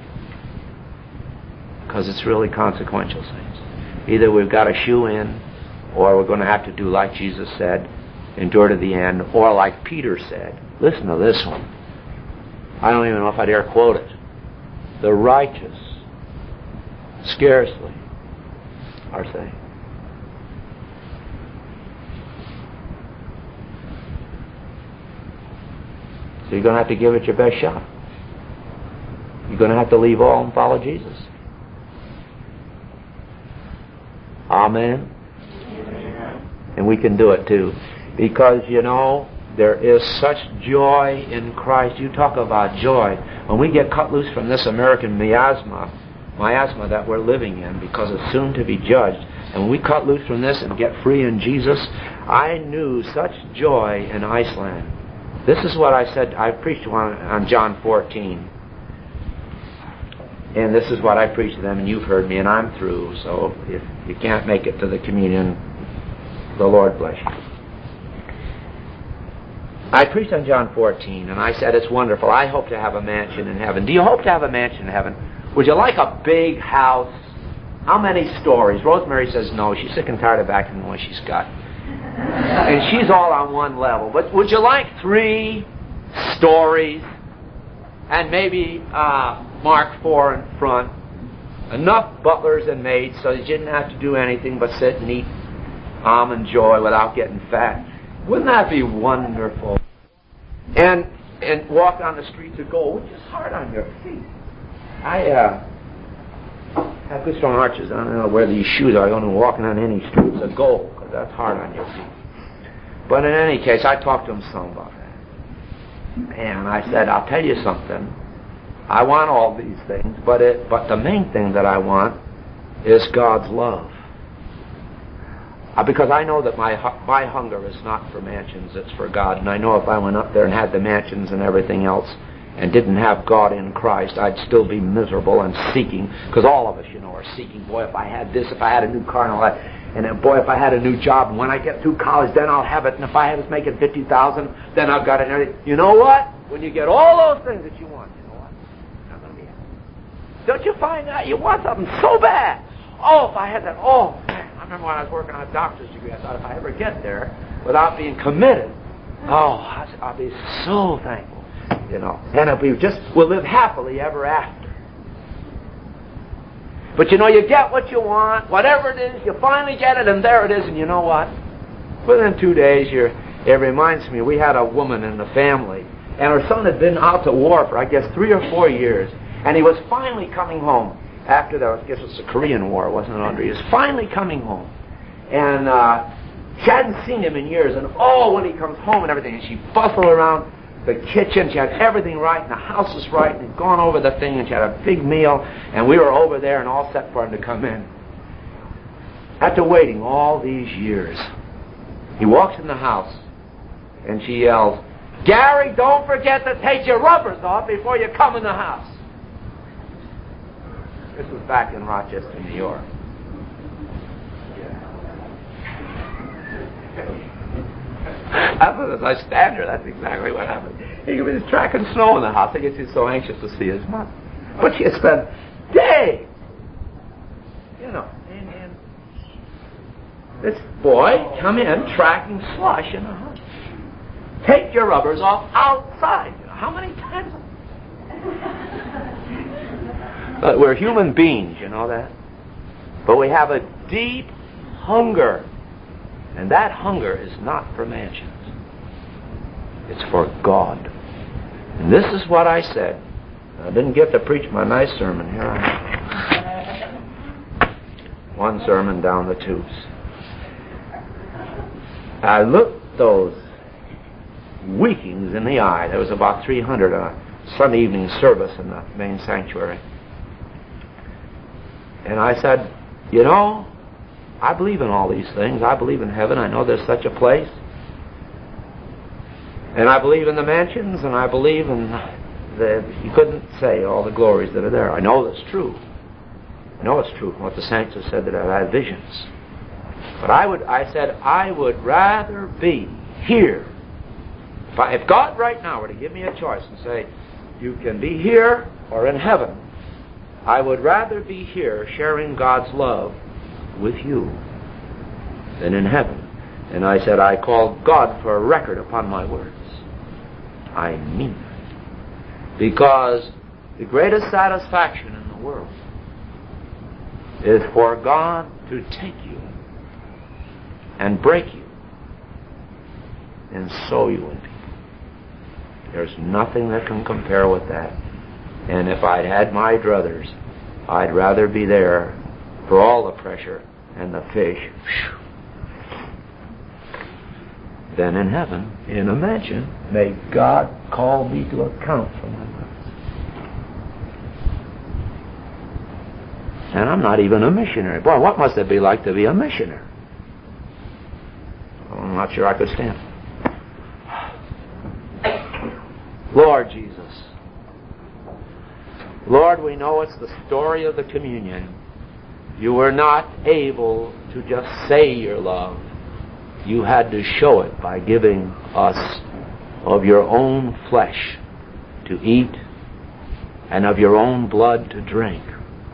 [SPEAKER 1] Because it's really consequential things. Either we've got to shoe in, or we're going to have to do like Jesus said, endure to the end, or like Peter said. Listen to this one. I don't even know if I dare quote it. The righteous scarcely are saved. So you're going to have to give it your best shot. You're going to have to leave all and follow Jesus. Amen. And we can do it too. Because, you know, there is such joy in Christ. You talk about joy. When we get cut loose from this American miasma, miasma that we're living in, because it's soon to be judged, and when we cut loose from this and get free in Jesus, I knew such joy in Iceland. This is what I said. I preached on, on John fourteen. And this is what I preached to them, and you've heard me, and I'm through. So if you can't make it to the communion, the Lord bless you. I preached on John fourteen, and I said it's wonderful. I hope to have a mansion in heaven. Do you hope to have a mansion in heaven? Would you like a big house? How many stories? Rosemary says no. She's sick and tired of backing the one she's got. And she's all on one level. But would you like three stories and maybe uh, mark four in front? Enough butlers and maids so you didn't have to do anything but sit and eat almond joy without getting fat. Wouldn't that be wonderful? And and walk on the streets of gold, which is hard on your feet. I uh, have good strong arches. I don't know where these shoes are. I don't know walking on any streets of gold, because that's hard on your feet. But in any case, I talked to him some about that. And I said, I'll tell you something. I want all these things, but it but the main thing that I want is God's love. Uh, because I know that my my hunger is not for mansions, it's for God. And I know if I went up there and had the mansions and everything else and didn't have God in Christ, I'd still be miserable and seeking. Because all of us, you know, are seeking. Boy, if I had this, if I had a new car and all that. And then, boy, if I had a new job, and when I get through college, then I'll have it. And if I was making fifty thousand dollars, then I've got it and everything. You know what? When you get all those things that you want, you know what? You're not going to be happy. Don't you find that? You want something so bad. Oh, if I had that, oh, man. I remember when I was working on a doctor's degree, I thought if I ever get there without being committed, oh, I'll be so thankful, you know. And if we just, we'll live happily ever after. But you know, you get what you want, whatever it is, you finally get it, and there it is, and you know what? Within two days, you're, it reminds me, we had a woman in the family, and her son had been out to war for, I guess, three or four years, and he was finally coming home. After that, I guess it was the Korean War, wasn't it, Andre? He was finally coming home. And uh, she hadn't seen him in years. And oh, when he comes home and everything, and she bustled around the kitchen. She had everything right, and the house was right, and he'd gone over the thing, and she had a big meal. And we were over there and all set for him to come in. After waiting all these years, he walks in the house, and she yells, "Gary, don't forget to take your rubbers off before you come in the house." This was back in Rochester, New York. As I stand here, that's exactly what happened. He was tracking snow in the house. I guess he's so anxious to see his mother. But she had spent days, you know, and, and this boy come in tracking slush in the house. Take your rubbers off outside. You know, how many times? But we're human beings, you know that? But we have a deep hunger. And that hunger is not for mansions. It's for God. And this is what I said. I didn't get to preach my nice sermon. Here I am. One sermon down the tubes. I looked those weakings in the eye. There was about three hundred on a Sunday evening service in the main sanctuary. And I said, you know, I believe in all these things. I believe in heaven. I know there's such a place. And I believe in the mansions, and I believe in the, you couldn't say all the glories that are there. I know that's true. I know it's true from what the saints have said, that I've had visions. But I would, I said, I would rather be here. If, I, if God right now were to give me a choice and say, you can be here or in heaven, I would rather be here sharing God's love with you than in heaven. And I said, I call God for a record upon my words. I mean it. Because the greatest satisfaction in the world is for God to take you and break you and sow you in people. There's nothing that can compare with that. And if I'd had my druthers, I'd rather be there for all the pressure and the fish than in heaven, in a mansion. May God call me to account for my words. And I'm not even a missionary. Boy, what must it be like to be a missionary? Well, I'm not sure I could stand it. Lord Jesus, Lord, we know it's the story of the communion. You were not able to just say your love. You had to show it by giving us of your own flesh to eat and of your own blood to drink.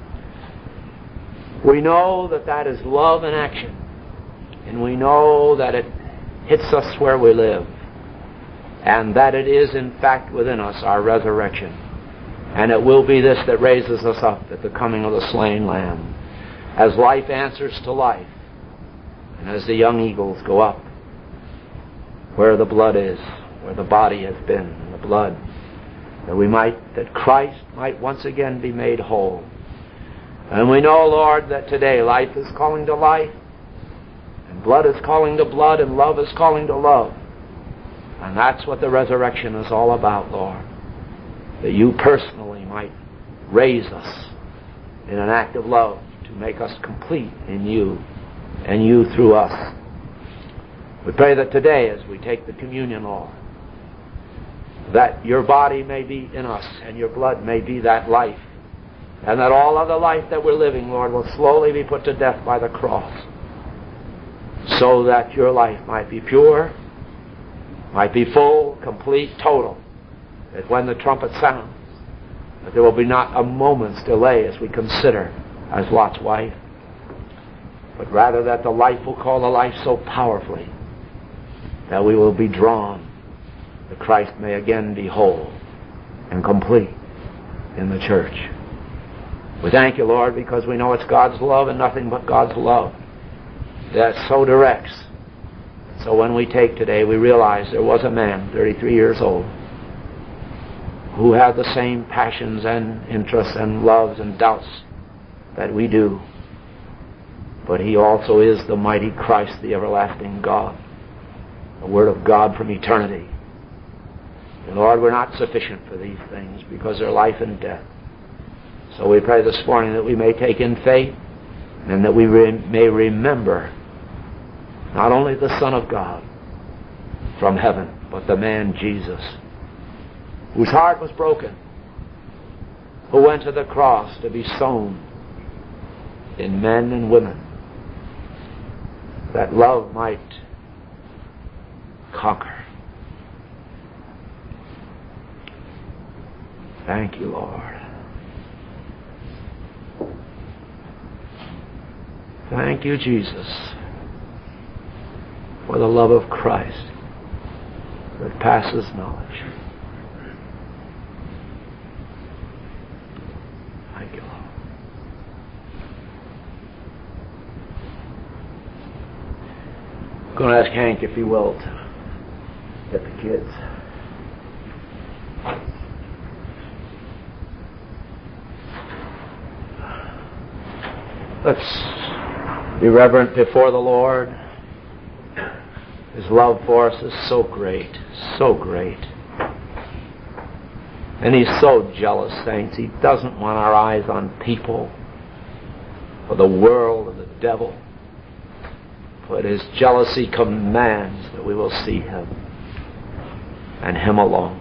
[SPEAKER 1] We know that that is love in action. And we know that it hits us where we live. And that it is, in fact, within us our resurrection. And it will be this that raises us up at the coming of the slain Lamb. As life answers to life, and as the young eagles go up where the blood is, where the body has been, and the blood, that we might, that Christ might once again be made whole. And we know, Lord, that today life is calling to life, and blood is calling to blood, and love is calling to love. And that's what the resurrection is all about, Lord. That you personally might raise us in an act of love to make us complete in you and you through us. We pray that today, as we take the communion, Lord, that your body may be in us and your blood may be that life, and that all other life that we're living, Lord, will slowly be put to death by the cross, so that your life might be pure, might be full, complete, total, that when the trumpet sounds, that there will be not a moment's delay as we consider as Lot's wife, but rather that the life will call the life so powerfully that we will be drawn, that Christ may again be whole and complete in the church. We thank you, Lord, because we know it's God's love and nothing but God's love that so directs. So when we take today, we realize there was a man, thirty-three years old, who had the same passions and interests and loves and doubts that we do. But he also is the mighty Christ, the everlasting God, the Word of God from eternity. And Lord, we're not sufficient for these things because they're life and death. So we pray this morning that we may take in faith and that we re- may remember not only the Son of God from heaven, but the man Jesus, whose heart was broken, who went to the cross to be sown in men and women, that love might conquer. Thank you, Lord. Thank you, Jesus, for the love of Christ that passes knowledge. Thank you, Lord. I'm going to ask Hank, if he will, to get the kids. Let's be reverent before the Lord. His love for us is so great, so great. And He's so jealous, saints. He doesn't want our eyes on people or the world or the devil. But His jealousy commands that we will see Him and Him alone.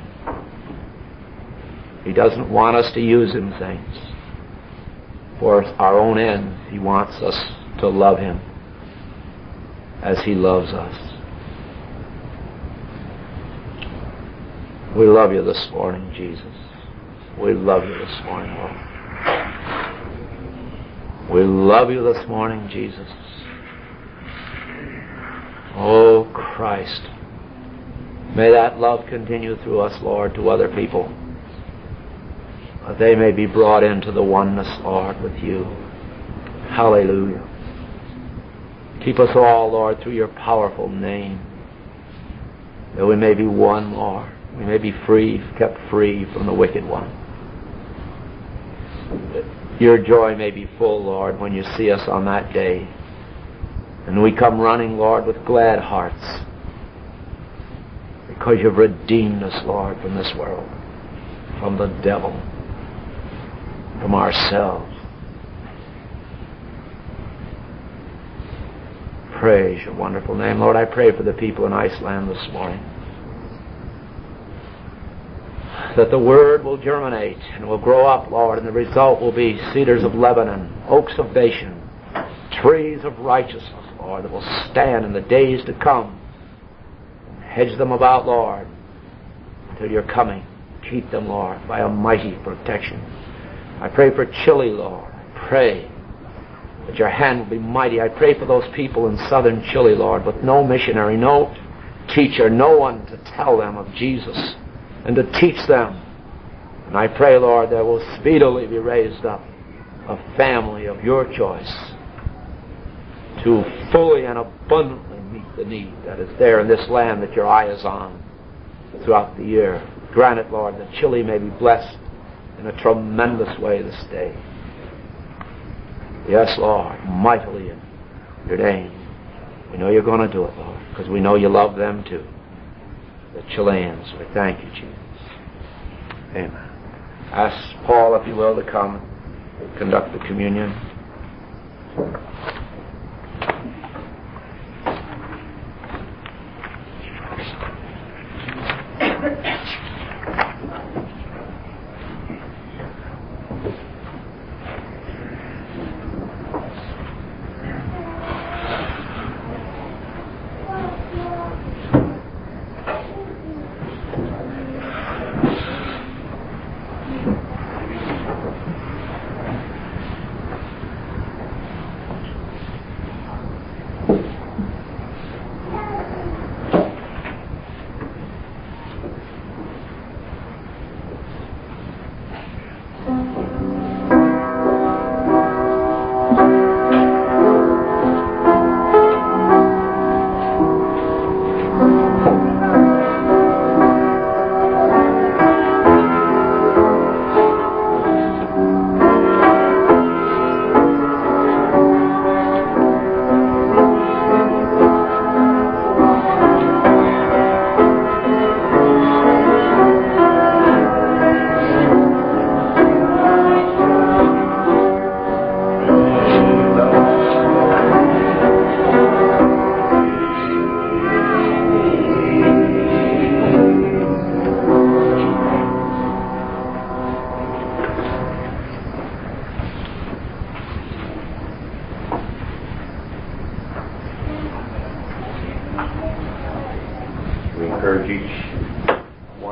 [SPEAKER 1] He doesn't want us to use Him, saints, for our own ends. He wants us to love Him as He loves us. We love you this morning, Jesus. We love you this morning, Lord. We love you this morning, Jesus. Oh, Christ. May that love continue through us, Lord, to other people, that they may be brought into the oneness, Lord, with you. Hallelujah. Keep us all, Lord, through your powerful name, that we may be one, Lord. We may be free, kept free from the wicked one. That your joy may be full, Lord, when you see us on that day. And we come running, Lord, with glad hearts, because you've redeemed us, Lord, from this world, from the devil, from ourselves. Praise your wonderful name. Lord, I pray for the people in Iceland this morning, that the Word will germinate and will grow up, Lord, and the result will be cedars of Lebanon, oaks of Bashan, trees of righteousness, Lord, that will stand in the days to come. Hedge them about, Lord, until you're coming. Keep them, Lord, by a mighty protection. I pray for Chile, Lord. I pray that your hand will be mighty. I pray for those people in southern Chile, Lord, with no missionary, no teacher, no one to tell them of Jesus and to teach them. And I pray, Lord, there will speedily be raised up a family of your choice to fully and abundantly meet the need that is there in this land that your eye is on throughout the year. Grant it, Lord, that Chile may be blessed in a tremendous way this day. Yes, Lord, mightily in your name. We know you're going to do it, Lord, because we know you love them too. The Chileans, we thank you, Jesus. Amen. Ask Paul, if you will, to come and conduct the communion.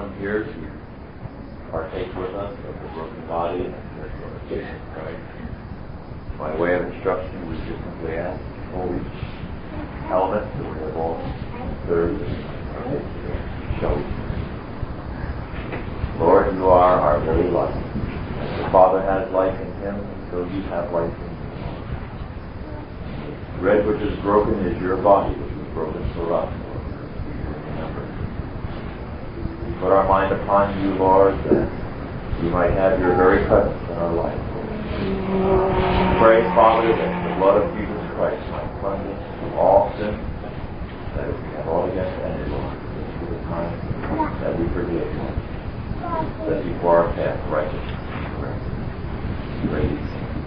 [SPEAKER 3] come here to partake with us of the broken body and the glorification of Christ. By way of instruction, we just simply ask hold each element that we have all observed and partake together. Shall we? Lord, you are our very life. As the Father has life in him, so you have life in you. The bread which is broken is your body, which was broken for us, Lord. Remember. We put our mind upon you, Lord, that you might have your very presence in our life, Lord. Pray, Father, that the blood of Jesus Christ might cleanse us from all sin, that if we have all against any, Lord, this is the time that we forgive, Lord. Set before our path righteousness and correct. Praise.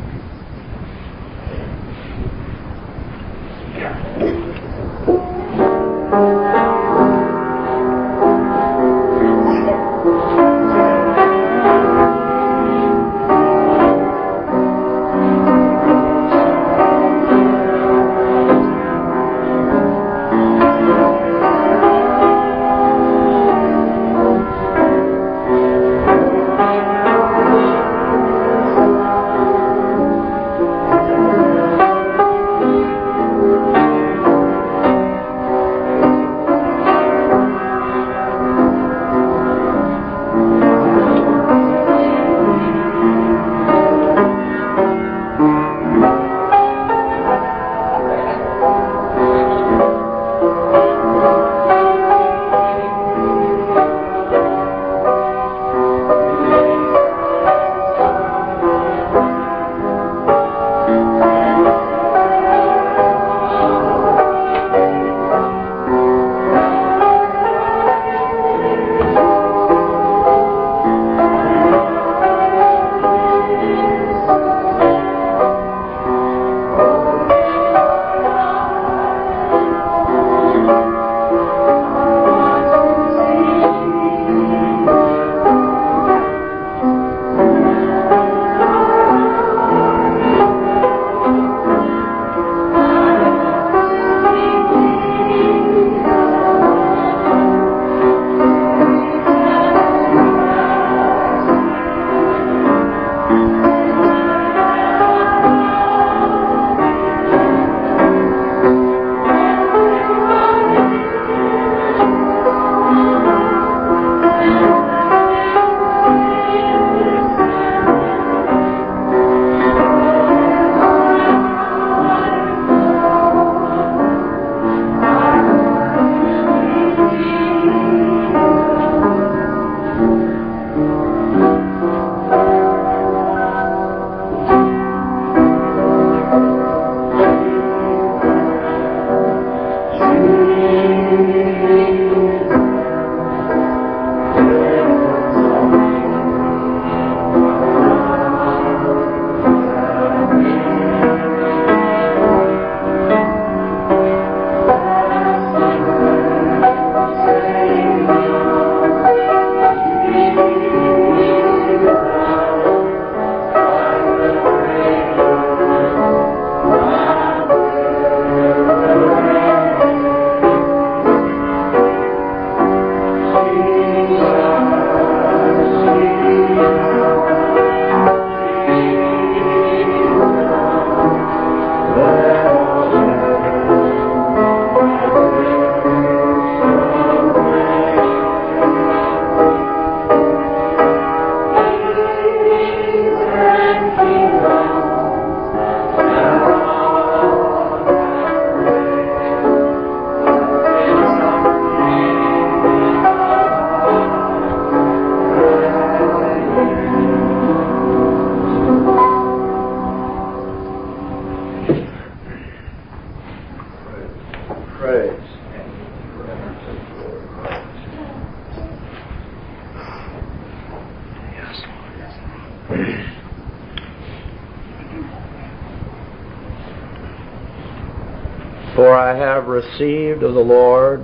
[SPEAKER 1] For I have received of the Lord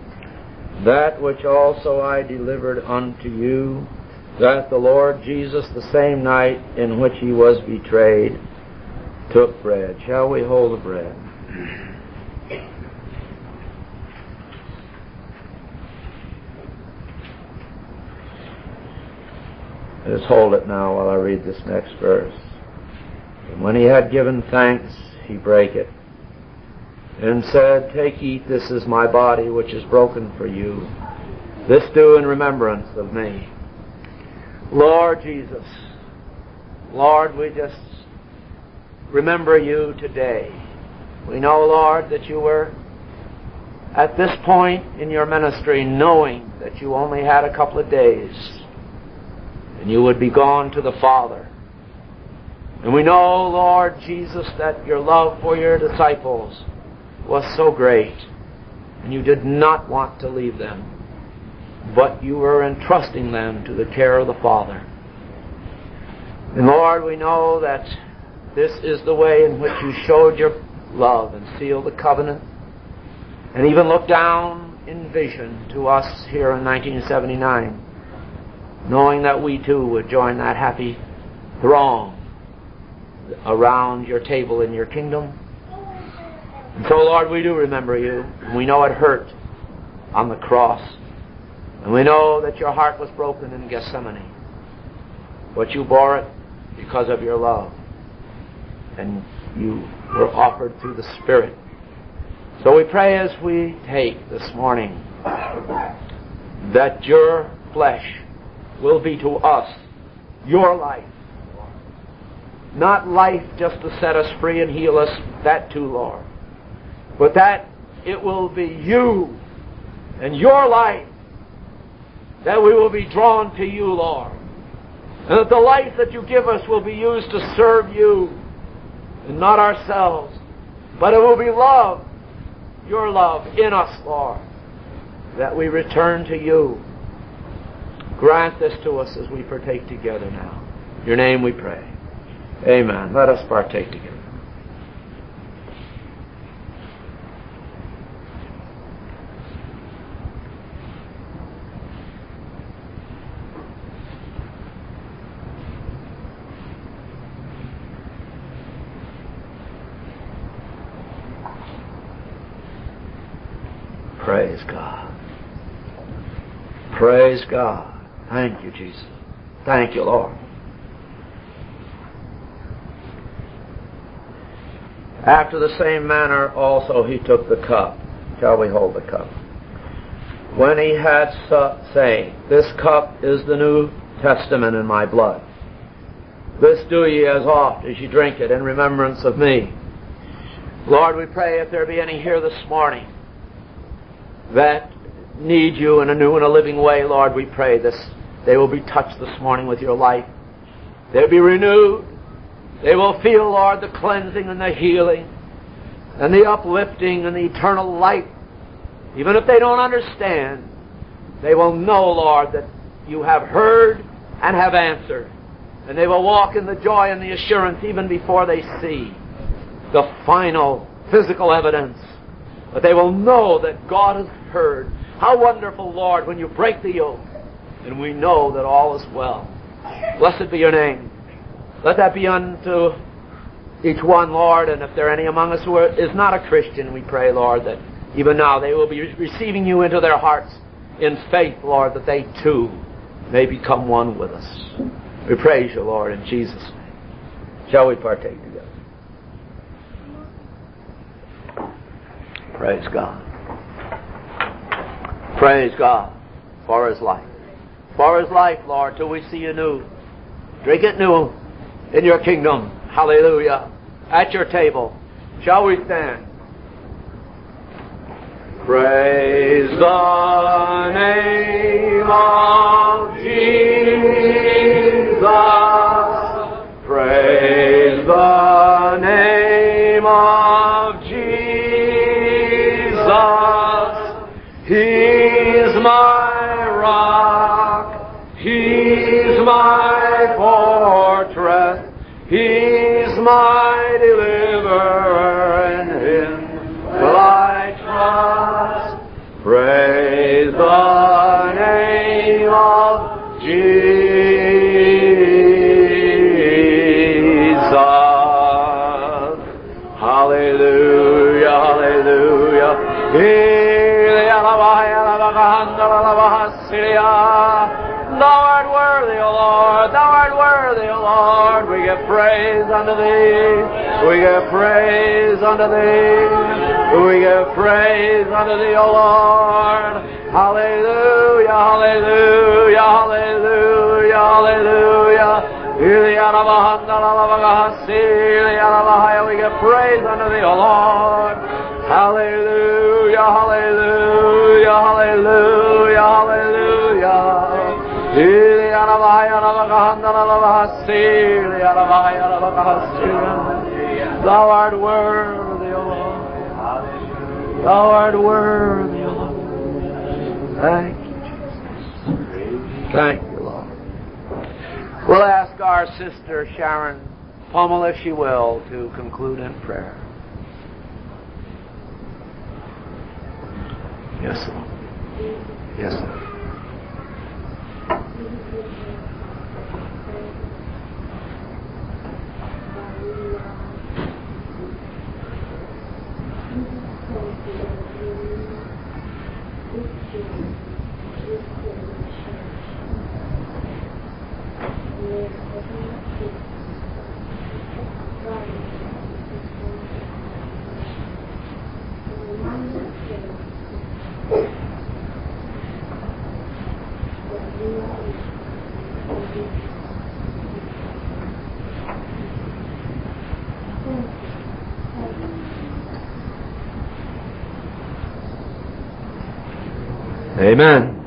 [SPEAKER 1] that which also I delivered unto you, that the Lord Jesus, the same night in which he was betrayed, took bread. Shall we hold the bread? Just hold it now while I read this next verse. And when he had given thanks, he brake it, and said, Take, eat, this is my body, which is broken for you. This do in remembrance of me. Lord Jesus, Lord, we just remember you today. We know, Lord, that you were at this point in your ministry knowing that you only had a couple of days and you would be gone to the Father. And we know, Lord Jesus, that your love for your disciples was so great and you did not want to leave them, but you were entrusting them to the care of the Father. And Lord, we know that this is the way in which you showed your love and sealed the covenant and even looked down in vision to us here in nineteen seventy-nine, knowing that we too would join that happy throng around your table in your kingdom. And so, Lord, we do remember you, and we know it hurt on the cross, and we know that your heart was broken in Gethsemane, but you bore it because of your love, and you were offered through the Spirit. So we pray as we take this morning that your flesh will be to us your life. Not life just to set us free and heal us, that too, Lord, but that it will be you and your life, that we will be drawn to you, Lord, and that the life that you give us will be used to serve you and not ourselves, but it will be love, your love in us, Lord, that we return to you. Grant this to us as we partake together now. In your name we pray. Amen. Let us partake together. Praise God. Praise God. Thank you, Jesus. Thank you, Lord. After the same manner also he took the cup. Shall we hold the cup? When he had supped, saying, This cup is the New Testament in my blood. This do ye as oft as ye drink it in remembrance of me. Lord, we pray if there be any here this morning that need you in a new and a living way, Lord, we pray this. They will be touched this morning with your life. They'll be renewed. They will feel, Lord, the cleansing and the healing and the uplifting and the eternal light. Even if they don't understand, they will know, Lord, that you have heard and have answered. And they will walk in the joy and the assurance even before they see the final physical evidence. But they will know that God has heard. How wonderful, Lord, when you break the yoke and we know that all is well. Blessed be your name. Let that be unto each one, Lord, and if there are any among us who are, is not a Christian, we pray, Lord, that even now they will be receiving you into their hearts in faith, Lord, that they too may become one with us. We praise you, Lord, in Jesus' name. Shall we partake together? Praise God. Praise God for His life. For His life, Lord, till we see you new. Drink it new in your kingdom. Hallelujah. At your table. Shall we stand? Praise the name of Jesus. Praise the name of Jesus. He's my rock. He's my fortress. He's my deliverer, and Him will I trust. Praise the name of Jesus. Hallelujah, hallelujah. Thou art worthy, O Lord. Thou art worthy, O Lord. We give praise unto Thee. We give praise unto Thee. We give praise unto Thee, O Lord. Hallelujah, hallelujah, hallelujah, hallelujah. We give praise unto Thee, O Lord. Hallelujah, hallelujah, hallelujah, hallelujah. Thou art worthy, O Lord. Thou art worthy, O Lord. Thank you, Jesus. Thank you, Lord. We'll ask our sister Sharon Pummel, if she will, to conclude in prayer. Yes, sir. Yes, sir. Amen.